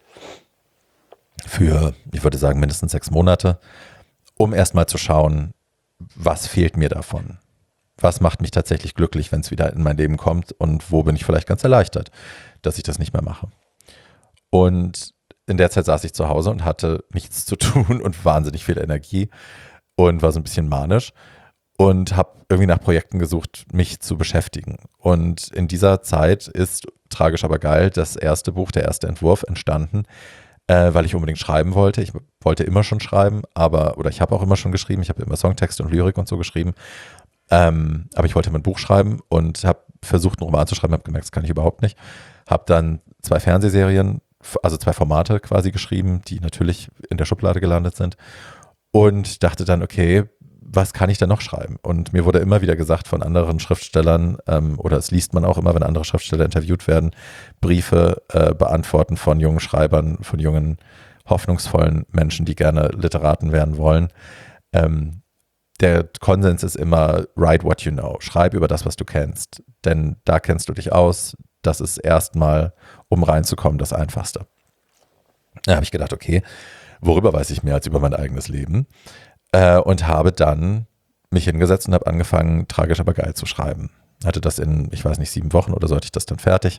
Für, ich würde sagen, mindestens 6 Monate, um erstmal zu schauen, was fehlt mir davon? Was macht mich tatsächlich glücklich, wenn es wieder in mein Leben kommt und wo bin ich vielleicht ganz erleichtert, dass ich das nicht mehr mache? Und in der Zeit saß ich zu Hause und hatte nichts zu tun und wahnsinnig viel Energie und war so ein bisschen manisch und habe irgendwie nach Projekten gesucht, mich zu beschäftigen. Und in dieser Zeit ist tragisch aber geil das erste Buch, der erste Entwurf entstanden, weil ich unbedingt schreiben wollte. Ich wollte immer schon schreiben, oder ich habe auch immer schon geschrieben. Ich habe immer Songtexte und Lyrik und so geschrieben. Aber ich wollte immer ein Buch schreiben und habe versucht, einen Roman zu schreiben, habe gemerkt, das kann ich überhaupt nicht. Habe dann 2 Fernsehserien, also 2 Formate quasi geschrieben, die natürlich in der Schublade gelandet sind. Und dachte dann, okay, was kann ich denn noch schreiben? Und mir wurde immer wieder gesagt von anderen Schriftstellern, oder es liest man auch immer, wenn andere Schriftsteller interviewt werden, Briefe beantworten von jungen Schreibern, von jungen, hoffnungsvollen Menschen, die gerne Literaten werden wollen. Der Konsens ist immer, write what you know. Schreib über das, was du kennst. Denn da kennst du dich aus. Das ist erstmal, um reinzukommen, das Einfachste. Da habe ich gedacht, okay, worüber weiß ich mehr als über mein eigenes Leben? Und habe dann mich hingesetzt und habe angefangen, tragisch aber geil zu schreiben. Hatte das in, ich weiß nicht, 7 Wochen oder so hatte ich das dann fertig.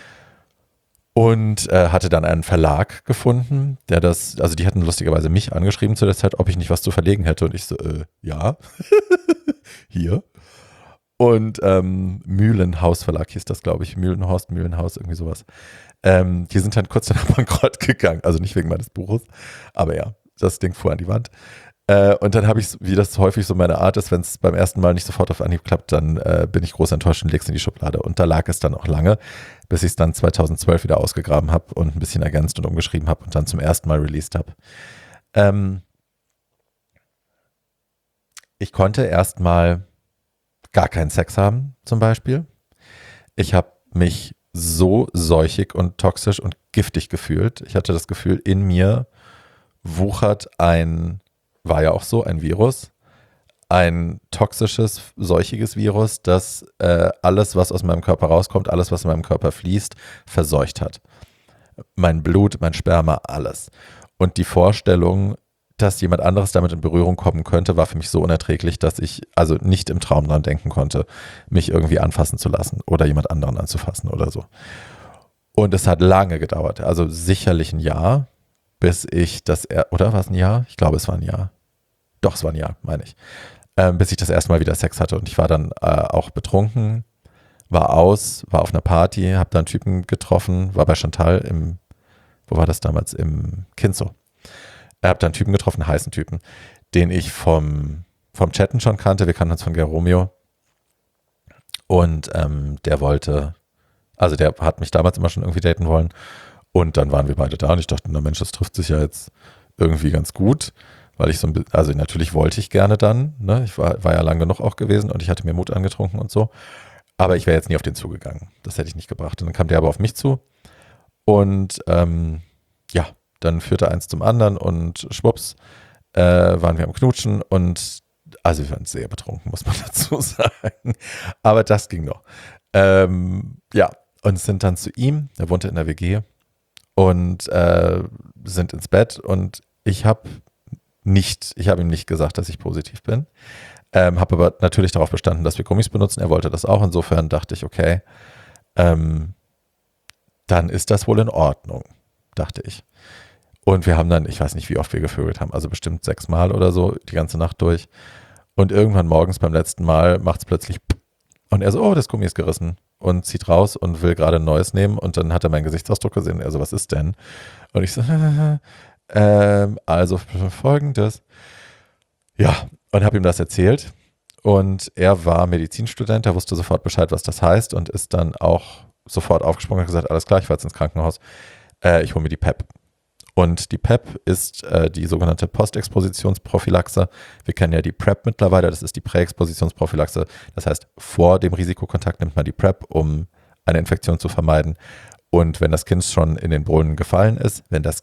Und hatte dann einen Verlag gefunden, der das, also die hatten lustigerweise mich angeschrieben zu der Zeit, ob ich nicht was zu verlegen hätte. Und ich so, ja, hier. Und Mühlenhaus Verlag hieß das, glaube ich. Mühlenhaus, irgendwie sowas. Die sind dann kurz danach bankrott gegangen. Also nicht wegen meines Buches, aber ja, das Ding fuhr an die Wand. Und dann habe ich, wie das häufig so meine Art ist, wenn es beim ersten Mal nicht sofort auf Anhieb klappt, dann bin ich groß enttäuscht und lege es in die Schublade. Und da lag es dann auch lange, bis ich es dann 2012 wieder ausgegraben habe und ein bisschen ergänzt und umgeschrieben habe und dann zum ersten Mal released habe. Ich konnte erstmal gar keinen Sex haben, zum Beispiel. Ich habe mich so seuchig und toxisch und giftig gefühlt. Ich hatte das Gefühl, in mir wuchert war ja auch so, ein Virus, ein toxisches, seuchiges Virus, das alles, was aus meinem Körper rauskommt, alles, was in meinem Körper fließt, verseucht hat. Mein Blut, mein Sperma, alles. Und die Vorstellung, dass jemand anderes damit in Berührung kommen könnte, war für mich so unerträglich, dass ich also nicht im Traum dran denken konnte, mich irgendwie anfassen zu lassen oder jemand anderen anzufassen oder so. Und es hat lange gedauert, also sicherlich ein Jahr, bis ich oder war es ein Jahr? Ich glaube, es war ein Jahr. Doch, es war ein Jahr, meine ich. Bis ich das erste Mal wieder Sex hatte. Und ich war dann auch betrunken, war auf einer Party, habe da einen Typen getroffen, war bei Chantal wo war das damals? Im Kinzo. Habe da einen Typen getroffen, einen heißen Typen, den ich vom Chatten schon kannte. Wir kannten uns von Geromeo. Und der hat mich damals immer schon irgendwie daten wollen. Und dann waren wir beide da und ich dachte, na Mensch, das trifft sich ja jetzt irgendwie ganz gut, weil ich also natürlich wollte ich gerne dann, ne? Ich war ja lang genug auch gewesen und ich hatte mir Mut angetrunken und so, aber ich wäre jetzt nie auf den zugegangen. Das hätte ich nicht gebracht. Und dann kam der aber auf mich zu und ja, dann führte eins zum anderen und schwupps waren wir am Knutschen und also wir waren sehr betrunken, muss man dazu sagen. Aber das ging noch. Ja, und sind dann zu ihm, er wohnte in der WG und sind ins Bett und ich habe ihm nicht gesagt, dass ich positiv bin. Habe aber natürlich darauf bestanden, dass wir Gummis benutzen. Er wollte das auch. Insofern dachte ich, okay, dann ist das wohl in Ordnung, dachte ich. Und wir haben dann, ich weiß nicht, wie oft wir gevögelt haben, also bestimmt 6 Mal oder so, die ganze Nacht durch. Und irgendwann morgens beim letzten Mal macht es plötzlich und er so, oh, das Gummi ist gerissen und zieht raus und will gerade ein neues nehmen und dann hat er meinen Gesichtsausdruck gesehen. Er so, was ist denn? Und ich so, also Folgendes. Ja, und habe ihm das erzählt und er war Medizinstudent, er wusste sofort Bescheid, was das heißt und ist dann auch sofort aufgesprungen und gesagt, alles klar, ich fahre jetzt ins Krankenhaus, ich hole mir die PEP. Und die PEP ist die sogenannte Postexpositionsprophylaxe. Wir kennen ja die PrEP mittlerweile, das ist die Präexpositionsprophylaxe. Das heißt, vor dem Risikokontakt nimmt man die PrEP, um eine Infektion zu vermeiden. Und wenn das Kind schon in den Brunnen gefallen ist, wenn der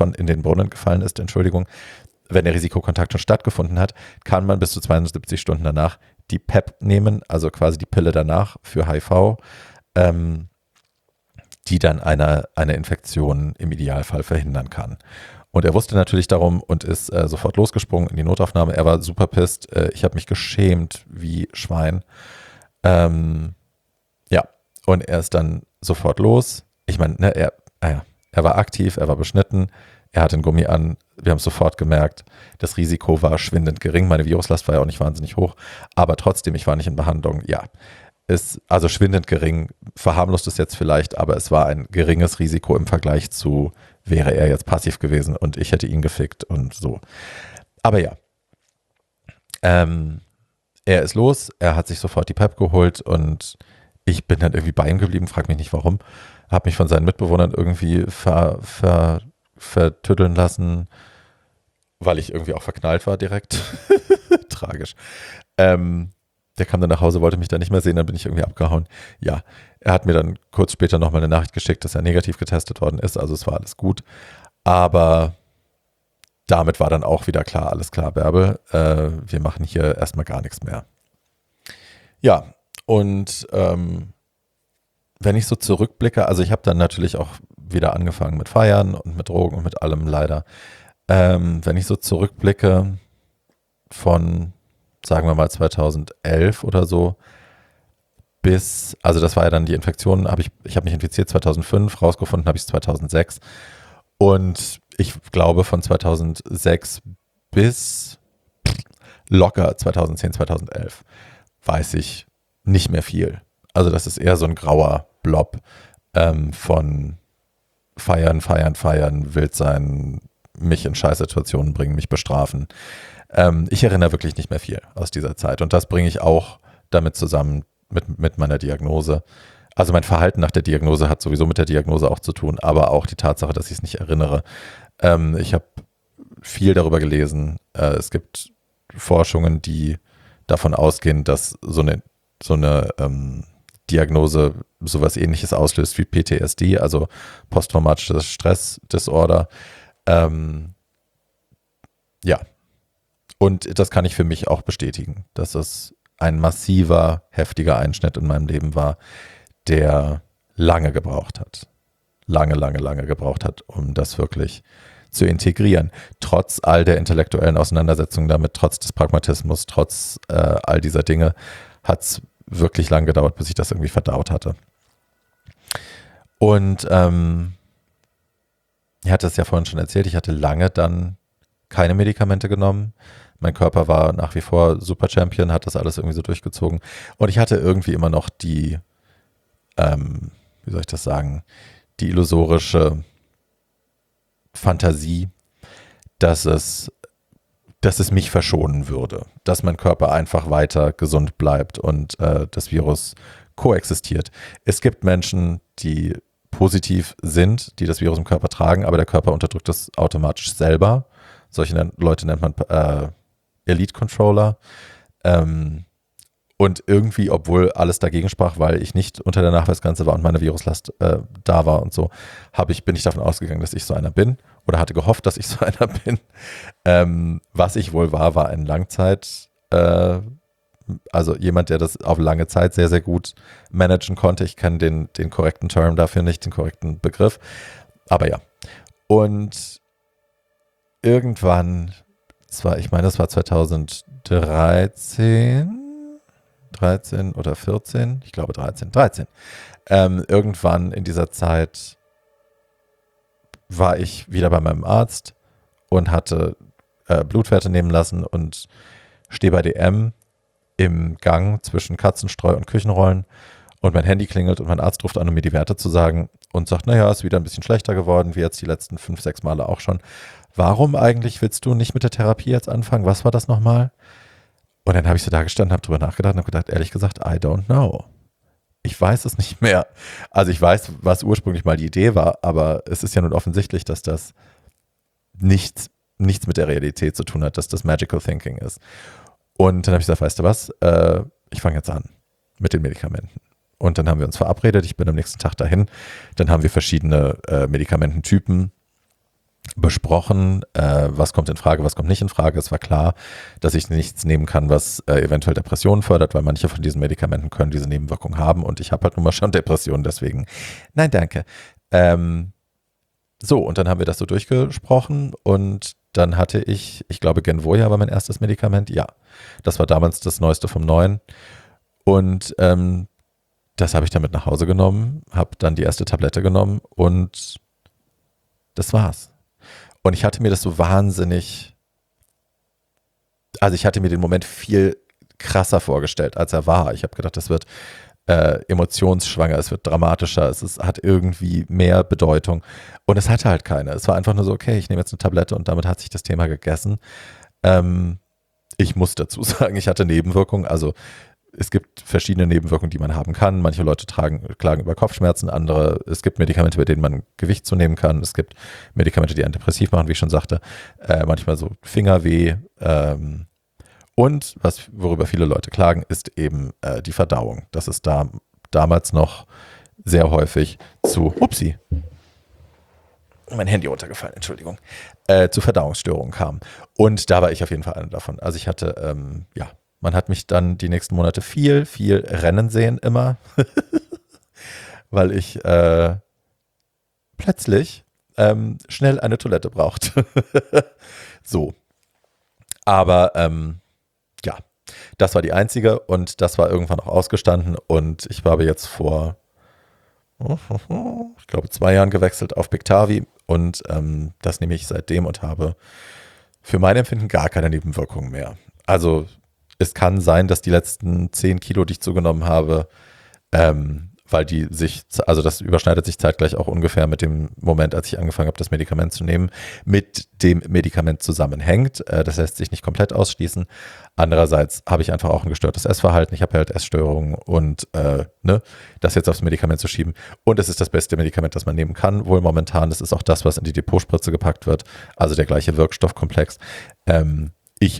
Risikokontakt schon stattgefunden hat, kann man bis zu 72 Stunden danach die PEP nehmen, also quasi die Pille danach für HIV, die dann eine Infektion im Idealfall verhindern kann. Und er wusste natürlich darum und ist sofort losgesprungen in die Notaufnahme. Er war super pisst. Ich habe mich geschämt wie Schwein. Ja, und er ist dann sofort los. Ich meine, ne, er war aktiv, er war beschnitten, er hatte ein Gummi an, wir haben es sofort gemerkt, das Risiko war schwindend gering, meine Viruslast war ja auch nicht wahnsinnig hoch, aber trotzdem, ich war nicht in Behandlung, ja. Ist also schwindend gering, verharmlost es jetzt vielleicht, aber es war ein geringes Risiko im Vergleich zu, wäre er jetzt passiv gewesen und ich hätte ihn gefickt und so. Aber ja, er ist los, er hat sich sofort die PrEP geholt und ich bin dann irgendwie bei ihm geblieben, frag mich nicht warum, habe mich von seinen Mitbewohnern irgendwie vertüddeln lassen, weil ich irgendwie auch verknallt war direkt. Tragisch. Der kam dann nach Hause, wollte mich dann nicht mehr sehen, dann bin ich irgendwie abgehauen. Ja, er hat mir dann kurz später nochmal eine Nachricht geschickt, dass er negativ getestet worden ist, also es war alles gut. Aber damit war dann auch wieder klar, alles klar, Bärbel, wir machen hier erstmal gar nichts mehr. Ja, und wenn ich so zurückblicke, also ich habe dann natürlich auch wieder angefangen mit Feiern und mit Drogen und mit allem leider. Wenn ich so zurückblicke von, sagen wir mal 2011 oder so, also das war ja dann die Infektion, ich habe mich infiziert 2005, rausgefunden habe ich es 2006 und ich glaube von 2006 bis locker 2010, 2011 weiß ich nicht mehr viel. Also das ist eher so ein grauer Blob von feiern, wild sein, mich in Scheißsituationen bringen, mich bestrafen. Ich erinnere wirklich nicht mehr viel aus dieser Zeit und das bringe ich auch damit zusammen mit meiner Diagnose. Also mein Verhalten nach der Diagnose hat sowieso mit der Diagnose auch zu tun, aber auch die Tatsache, dass ich es nicht erinnere. Ich habe viel darüber gelesen. Es gibt Forschungen, die davon ausgehen, dass so eine Diagnose sowas Ähnliches auslöst wie PTSD, also posttraumatisches Stressdisorder. Ja, und das kann ich für mich auch bestätigen, dass es ein massiver, heftiger Einschnitt in meinem Leben war, der lange gebraucht hat. Lange gebraucht hat, um das wirklich zu integrieren. Trotz all der intellektuellen Auseinandersetzungen damit, trotz des Pragmatismus, trotz all dieser Dinge, hat es wirklich lang gedauert, bis ich das irgendwie verdaut hatte. Und ich hatte es ja vorhin schon erzählt, ich hatte lange dann keine Medikamente genommen. Mein Körper war nach wie vor Super Champion, hat das alles irgendwie so durchgezogen. Und ich hatte irgendwie immer noch die, wie soll ich das sagen, die illusorische Fantasie, dass es mich verschonen würde, dass mein Körper einfach weiter gesund bleibt und das Virus koexistiert. Es gibt Menschen, die positiv sind, die das Virus im Körper tragen, aber der Körper unterdrückt es automatisch selber. Solche Leute nennt man Elite Controller. Und irgendwie, obwohl alles dagegen sprach, weil ich nicht unter der Nachweisgrenze war und meine Viruslast da war und so, bin ich davon ausgegangen, dass ich so einer bin oder hatte gehofft, dass ich so einer bin. Was ich wohl war ein Langzeit, also jemand, der das auf lange Zeit sehr, sehr gut managen konnte. Ich kenne den korrekten Term dafür nicht, den korrekten Begriff. Aber ja. Und irgendwann, ich meine, das war 2013 oder 14, ich glaube 13. Irgendwann in dieser Zeit war ich wieder bei meinem Arzt und hatte Blutwerte nehmen lassen und stehe bei DM im Gang zwischen Katzenstreu und Küchenrollen und mein Handy klingelt und mein Arzt ruft an, um mir die Werte zu sagen und sagt, naja, ist wieder ein bisschen schlechter geworden, wie jetzt die letzten 5, 6 Male auch schon. Warum eigentlich willst du nicht mit der Therapie jetzt anfangen? Was war das nochmal? Und dann habe ich so da gestanden, habe drüber nachgedacht und habe gedacht, ehrlich gesagt, I don't know. Ich weiß es nicht mehr. Also ich weiß, was ursprünglich mal die Idee war, aber es ist ja nun offensichtlich, dass das nichts mit der Realität zu tun hat, dass das Magical Thinking ist. Und dann habe ich gesagt, weißt du was, ich fange jetzt an mit den Medikamenten. Und dann haben wir uns verabredet, ich bin am nächsten Tag dahin. Dann haben wir verschiedene Medikamententypen besprochen, was kommt in Frage, was kommt nicht in Frage. Es war klar, dass ich nichts nehmen kann, was eventuell Depressionen fördert, weil manche von diesen Medikamenten können diese Nebenwirkungen haben und ich habe halt nun mal schon Depressionen, deswegen nein, danke. So, und dann haben wir das so durchgesprochen und dann hatte ich glaube Genvoya war mein erstes Medikament, ja. Das war damals das Neueste vom Neuen und das habe ich dann mit nach Hause genommen, habe dann die erste Tablette genommen und das war's. Und ich hatte mir das so wahnsinnig, also ich hatte mir den Moment viel krasser vorgestellt, als er war. Ich habe gedacht, das wird emotionsschwanger, es wird dramatischer, hat irgendwie mehr Bedeutung. Und es hatte halt keine. Es war einfach nur so, okay, ich nehme jetzt eine Tablette und damit hat sich das Thema gegessen. Ich muss dazu sagen, ich hatte Nebenwirkungen. Also es gibt verschiedene Nebenwirkungen, die man haben kann. Manche Leute klagen über Kopfschmerzen, andere, es gibt Medikamente, bei denen man Gewicht zunehmen kann. Es gibt Medikamente, die antidepressiv machen, wie ich schon sagte. Manchmal so Fingerweh. Und worüber viele Leute klagen, ist eben die Verdauung. Dass es damals noch sehr häufig upsie, mein Handy runtergefallen, Entschuldigung, zu Verdauungsstörungen kam. Und da war ich auf jeden Fall einer davon. Also ich hatte, man hat mich dann die nächsten Monate viel, viel rennen sehen immer, weil ich plötzlich schnell eine Toilette brauchte. So. Aber ja, das war die einzige und das war irgendwann auch ausgestanden und ich habe jetzt vor, ich glaube, 2 Jahren gewechselt auf Biktarvy und das nehme ich seitdem und habe für mein Empfinden gar keine Nebenwirkungen mehr. Also es kann sein, dass die letzten 10 Kilo, die ich zugenommen habe, weil also das überschneidet sich zeitgleich auch ungefähr mit dem Moment, als ich angefangen habe, das Medikament zu nehmen, mit dem Medikament zusammenhängt. Das lässt sich nicht komplett ausschließen. Andererseits habe ich einfach auch ein gestörtes Essverhalten. Ich habe halt Essstörungen und das jetzt aufs Medikament zu schieben. Und es ist das beste Medikament, das man nehmen kann, wohl momentan. Das ist auch das, was in die Depotspritze gepackt wird. Also der gleiche Wirkstoffkomplex. Ich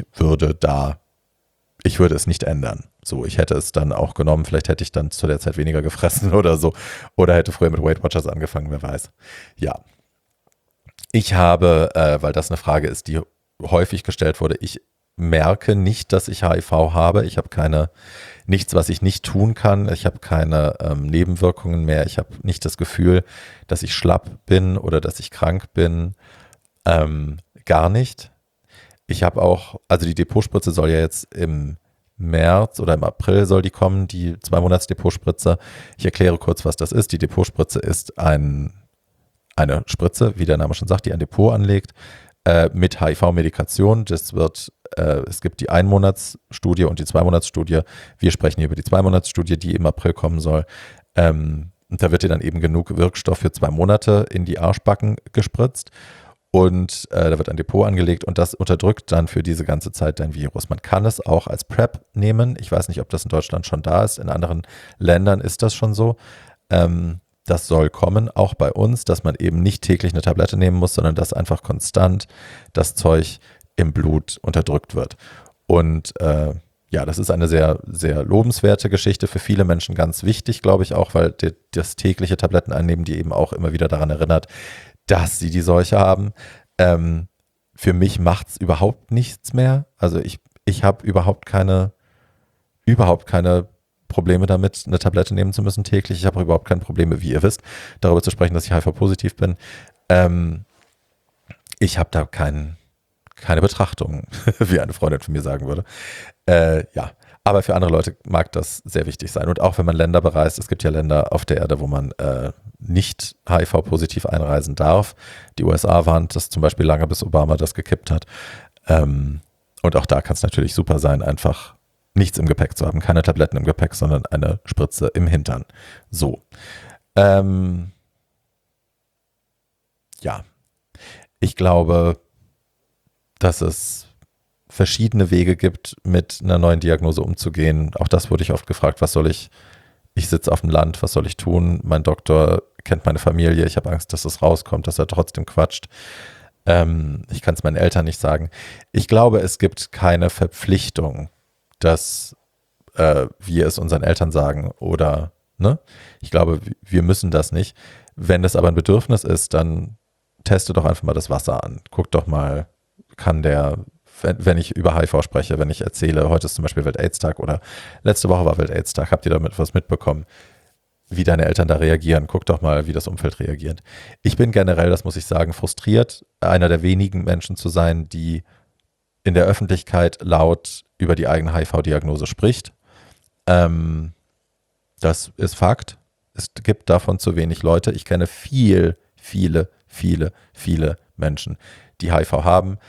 würde es nicht ändern. So, ich hätte es dann auch genommen, vielleicht hätte ich dann zu der Zeit weniger gefressen oder so. Oder hätte früher mit Weight Watchers angefangen, wer weiß. Ja. Ich habe, weil das eine Frage ist, die häufig gestellt wurde, ich merke nicht, dass ich HIV habe. Ich habe nichts, was ich nicht tun kann. Ich habe keine Nebenwirkungen mehr. Ich habe nicht das Gefühl, dass ich schlapp bin oder dass ich krank bin. Gar nicht. Ich habe auch, also die Depotspritze soll ja jetzt im März oder im April soll die kommen, die 2-Monats-Depotspritze. Ich erkläre kurz, was das ist. Die Depotspritze ist eine Spritze, wie der Name schon sagt, die ein Depot anlegt, mit HIV-Medikation. Es gibt die 1-Monats-Studie und die 2-Monats-Studie. Wir sprechen hier über die 2-Monats-Studie, die im April kommen soll. Und da wird dir dann eben genug Wirkstoff für 2 Monate in die Arschbacken gespritzt. Und da wird ein Depot angelegt und das unterdrückt dann für diese ganze Zeit dein Virus. Man kann es auch als PrEP nehmen. Ich weiß nicht, ob das in Deutschland schon da ist. In anderen Ländern ist das schon so. Das soll kommen, auch bei uns, dass man eben nicht täglich eine Tablette nehmen muss, sondern dass einfach konstant das Zeug im Blut unterdrückt wird. Und das ist eine sehr, sehr lobenswerte Geschichte, für viele Menschen ganz wichtig, glaube ich auch, weil das tägliche Tabletteneinnehmen die eben auch immer wieder daran erinnert, dass sie die Seuche haben. Für mich macht es überhaupt nichts mehr. Also ich habe überhaupt keine Probleme damit, eine Tablette nehmen zu müssen täglich. Ich habe auch überhaupt keine Probleme, wie ihr wisst, darüber zu sprechen, dass ich HIV-positiv bin. Ich habe da keine Betrachtung, wie eine Freundin von mir sagen würde. Aber für andere Leute mag das sehr wichtig sein. Und auch wenn man Länder bereist, es gibt ja Länder auf der Erde, wo man nicht HIV-positiv einreisen darf. Die USA waren das zum Beispiel lange, bis Obama das gekippt hat. Und auch da kann es natürlich super sein, einfach nichts im Gepäck zu haben. Keine Tabletten im Gepäck, sondern eine Spritze im Hintern. So. Ich glaube, dass es verschiedene Wege gibt, mit einer neuen Diagnose umzugehen. Auch das wurde ich oft gefragt, ich sitze auf dem Land, was soll ich tun? Mein Doktor kennt meine Familie, ich habe Angst, dass es rauskommt, dass er trotzdem quatscht. Ich kann es meinen Eltern nicht sagen. Ich glaube, es gibt keine Verpflichtung, dass wir es unseren Eltern sagen oder, ne? Ich glaube, wir müssen das nicht. Wenn das aber ein Bedürfnis ist, dann teste doch einfach mal das Wasser an. Guck doch mal, wenn ich über HIV spreche, wenn ich erzähle, heute ist zum Beispiel Welt-Aids-Tag oder letzte Woche war Welt-Aids-Tag, habt ihr damit was mitbekommen, wie deine Eltern da reagieren? Guck doch mal, wie das Umfeld reagiert. Ich bin generell, das muss ich sagen, frustriert, einer der wenigen Menschen zu sein, die in der Öffentlichkeit laut über die eigene HIV-Diagnose spricht. Das ist Fakt. Es gibt davon zu wenig Leute. Ich kenne viele viele, viele Menschen, die HIV haben,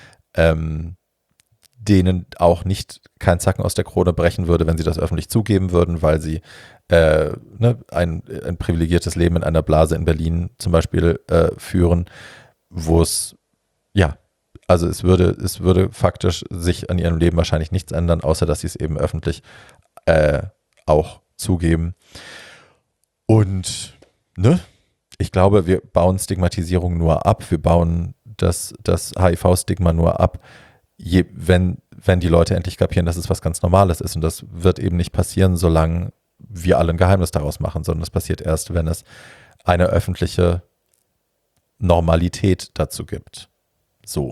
denen auch nicht kein Zacken aus der Krone brechen würde, wenn sie das öffentlich zugeben würden, weil sie ein privilegiertes Leben in einer Blase in Berlin zum Beispiel führen, wo es, ja, also es würde faktisch sich an ihrem Leben wahrscheinlich nichts ändern, außer dass sie es eben öffentlich auch zugeben. Und, ne, ich glaube, wir bauen Stigmatisierung nur ab, wir bauen das HIV-Stigma nur ab, wenn die Leute endlich kapieren, dass es was ganz Normales ist. Und das wird eben nicht passieren, solange wir alle ein Geheimnis daraus machen, sondern das passiert erst, wenn es eine öffentliche Normalität dazu gibt. So.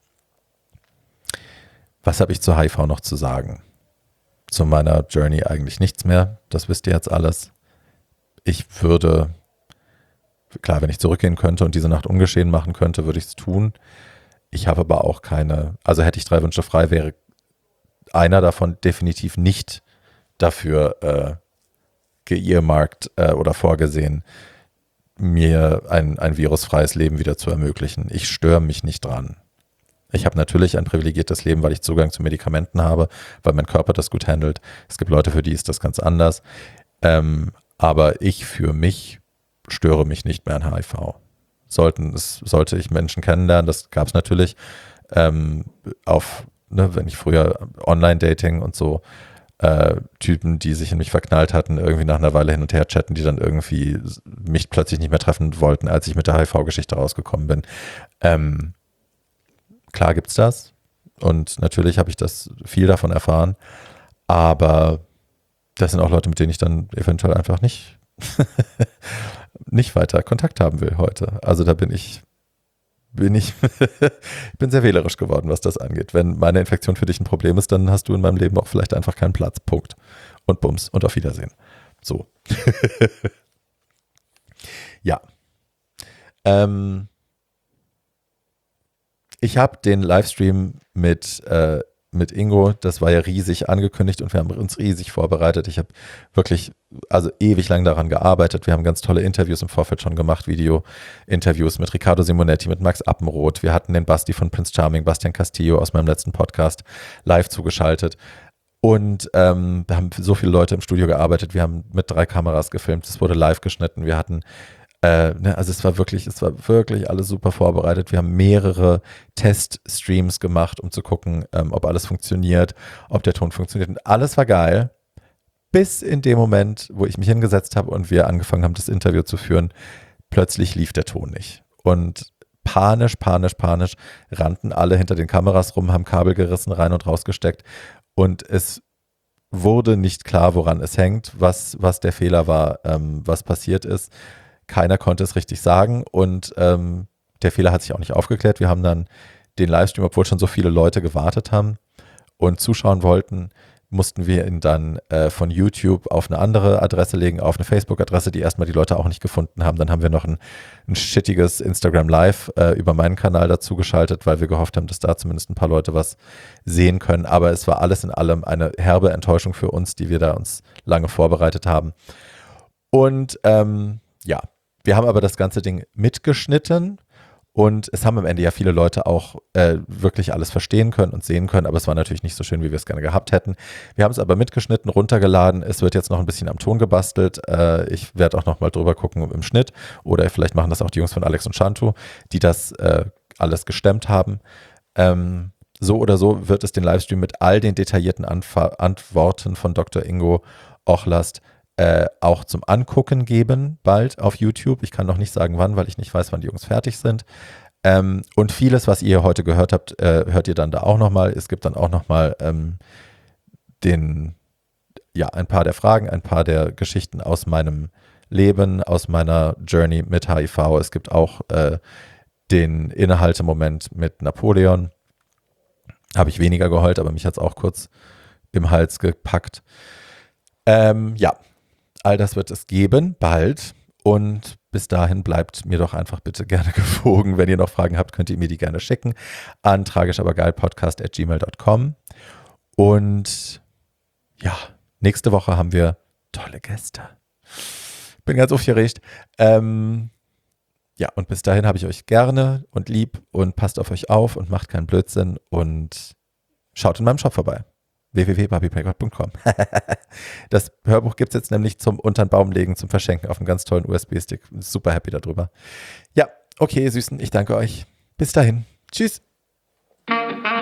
Was habe ich zu HIV noch zu sagen? Zu meiner Journey eigentlich nichts mehr. Das wisst ihr jetzt alles. Ich würde, klar, wenn ich zurückgehen könnte und diese Nacht ungeschehen machen könnte, würde ich es tun. Ich habe aber auch also hätte ich 3 Wünsche frei, wäre einer davon definitiv nicht dafür geearmarkt oder vorgesehen, mir ein virusfreies Leben wieder zu ermöglichen. Ich störe mich nicht dran. Ich habe natürlich ein privilegiertes Leben, weil ich Zugang zu Medikamenten habe, weil mein Körper das gut handelt. Es gibt Leute, für die ist das ganz anders. Aber ich für mich störe mich nicht mehr an HIV. Sollte ich Menschen kennenlernen, das gab es natürlich wenn ich früher Online-Dating und so Typen, die sich in mich verknallt hatten, irgendwie nach einer Weile hin und her chatten, die dann irgendwie mich plötzlich nicht mehr treffen wollten, als ich mit der HIV-Geschichte rausgekommen bin. Klar gibt's das und natürlich habe ich viel davon erfahren, aber das sind auch Leute, mit denen ich dann eventuell einfach nicht weiter Kontakt haben will heute. Also da bin ich ich bin sehr wählerisch geworden, was das angeht. Wenn meine Infektion für dich ein Problem ist, dann hast du in meinem Leben auch vielleicht einfach keinen Platz. Punkt. Und Bums und auf Wiedersehen. So. Ja. Ich habe den Livestream mit Ingo, das war ja riesig angekündigt und wir haben uns riesig vorbereitet. Ich habe wirklich ewig lang daran gearbeitet. Wir haben ganz tolle Interviews im Vorfeld schon gemacht, Video-Interviews mit Riccardo Simonetti, mit Max Appenroth. Wir hatten den Basti von Prince Charming, Bastian Castillo aus meinem letzten Podcast live zugeschaltet. Und wir haben so viele Leute im Studio gearbeitet. Wir haben mit 3 Kameras gefilmt. Es wurde live geschnitten. Wir hatten also es war wirklich alles super vorbereitet. Wir haben mehrere Teststreams gemacht, um zu gucken, ob alles funktioniert, ob der Ton funktioniert. Und alles war geil, bis in dem Moment, wo ich mich hingesetzt habe und wir angefangen haben, das Interview zu führen, plötzlich lief der Ton nicht. Und panisch rannten alle hinter den Kameras rum, haben Kabel gerissen, rein und rausgesteckt. Und es wurde nicht klar, woran es hängt, was der Fehler war, was passiert ist. Keiner konnte es richtig sagen und der Fehler hat sich auch nicht aufgeklärt. Wir haben dann den Livestream, obwohl schon so viele Leute gewartet haben und zuschauen wollten, mussten wir ihn dann von YouTube auf eine andere Adresse legen, auf eine Facebook-Adresse, die erstmal die Leute auch nicht gefunden haben. Dann haben wir noch ein shittiges Instagram Live über meinen Kanal dazu geschaltet, weil wir gehofft haben, dass da zumindest ein paar Leute was sehen können. Aber es war alles in allem eine herbe Enttäuschung für uns, die wir da uns lange vorbereitet haben. Und ja, wir haben aber das ganze Ding mitgeschnitten und es haben am Ende ja viele Leute auch wirklich alles verstehen können und sehen können, aber es war natürlich nicht so schön, wie wir es gerne gehabt hätten. Wir haben es aber mitgeschnitten, runtergeladen, es wird jetzt noch ein bisschen am Ton gebastelt. Ich werde auch noch mal drüber gucken im Schnitt oder vielleicht machen das auch die Jungs von Alex und Shantu, die das alles gestemmt haben. So oder so wird es den Livestream mit all den detaillierten Antworten von Dr. Ingo Ochlast auch zum Angucken geben, bald auf YouTube. Ich kann noch nicht sagen, wann, weil ich nicht weiß, wann die Jungs fertig sind. Und vieles, was ihr heute gehört habt, hört ihr dann da auch nochmal. Es gibt dann auch nochmal ein paar der Fragen, ein paar der Geschichten aus meinem Leben, aus meiner Journey mit HIV. Es gibt auch den Innehaltemoment mit Napoleon. Habe ich weniger geheult, aber mich hat es auch kurz im Hals gepackt. Ja, all das wird es geben, bald. Und bis dahin bleibt mir doch einfach bitte gerne gewogen. Wenn ihr noch Fragen habt, könnt ihr mir die gerne schicken an tragischabergeilpodcast@gmail.com. Und ja, nächste Woche haben wir tolle Gäste. Bin ganz aufgeregt. Ja, und bis dahin habe ich euch gerne und lieb und passt auf euch auf und macht keinen Blödsinn und schaut in meinem Shop vorbei. www.barbieprecord.com. Das Hörbuch gibt es jetzt nämlich zum unter den Baum legen, zum Verschenken auf einem ganz tollen USB-Stick. Super happy darüber. Ja, okay, ihr Süßen, ich danke euch. Bis dahin. Tschüss.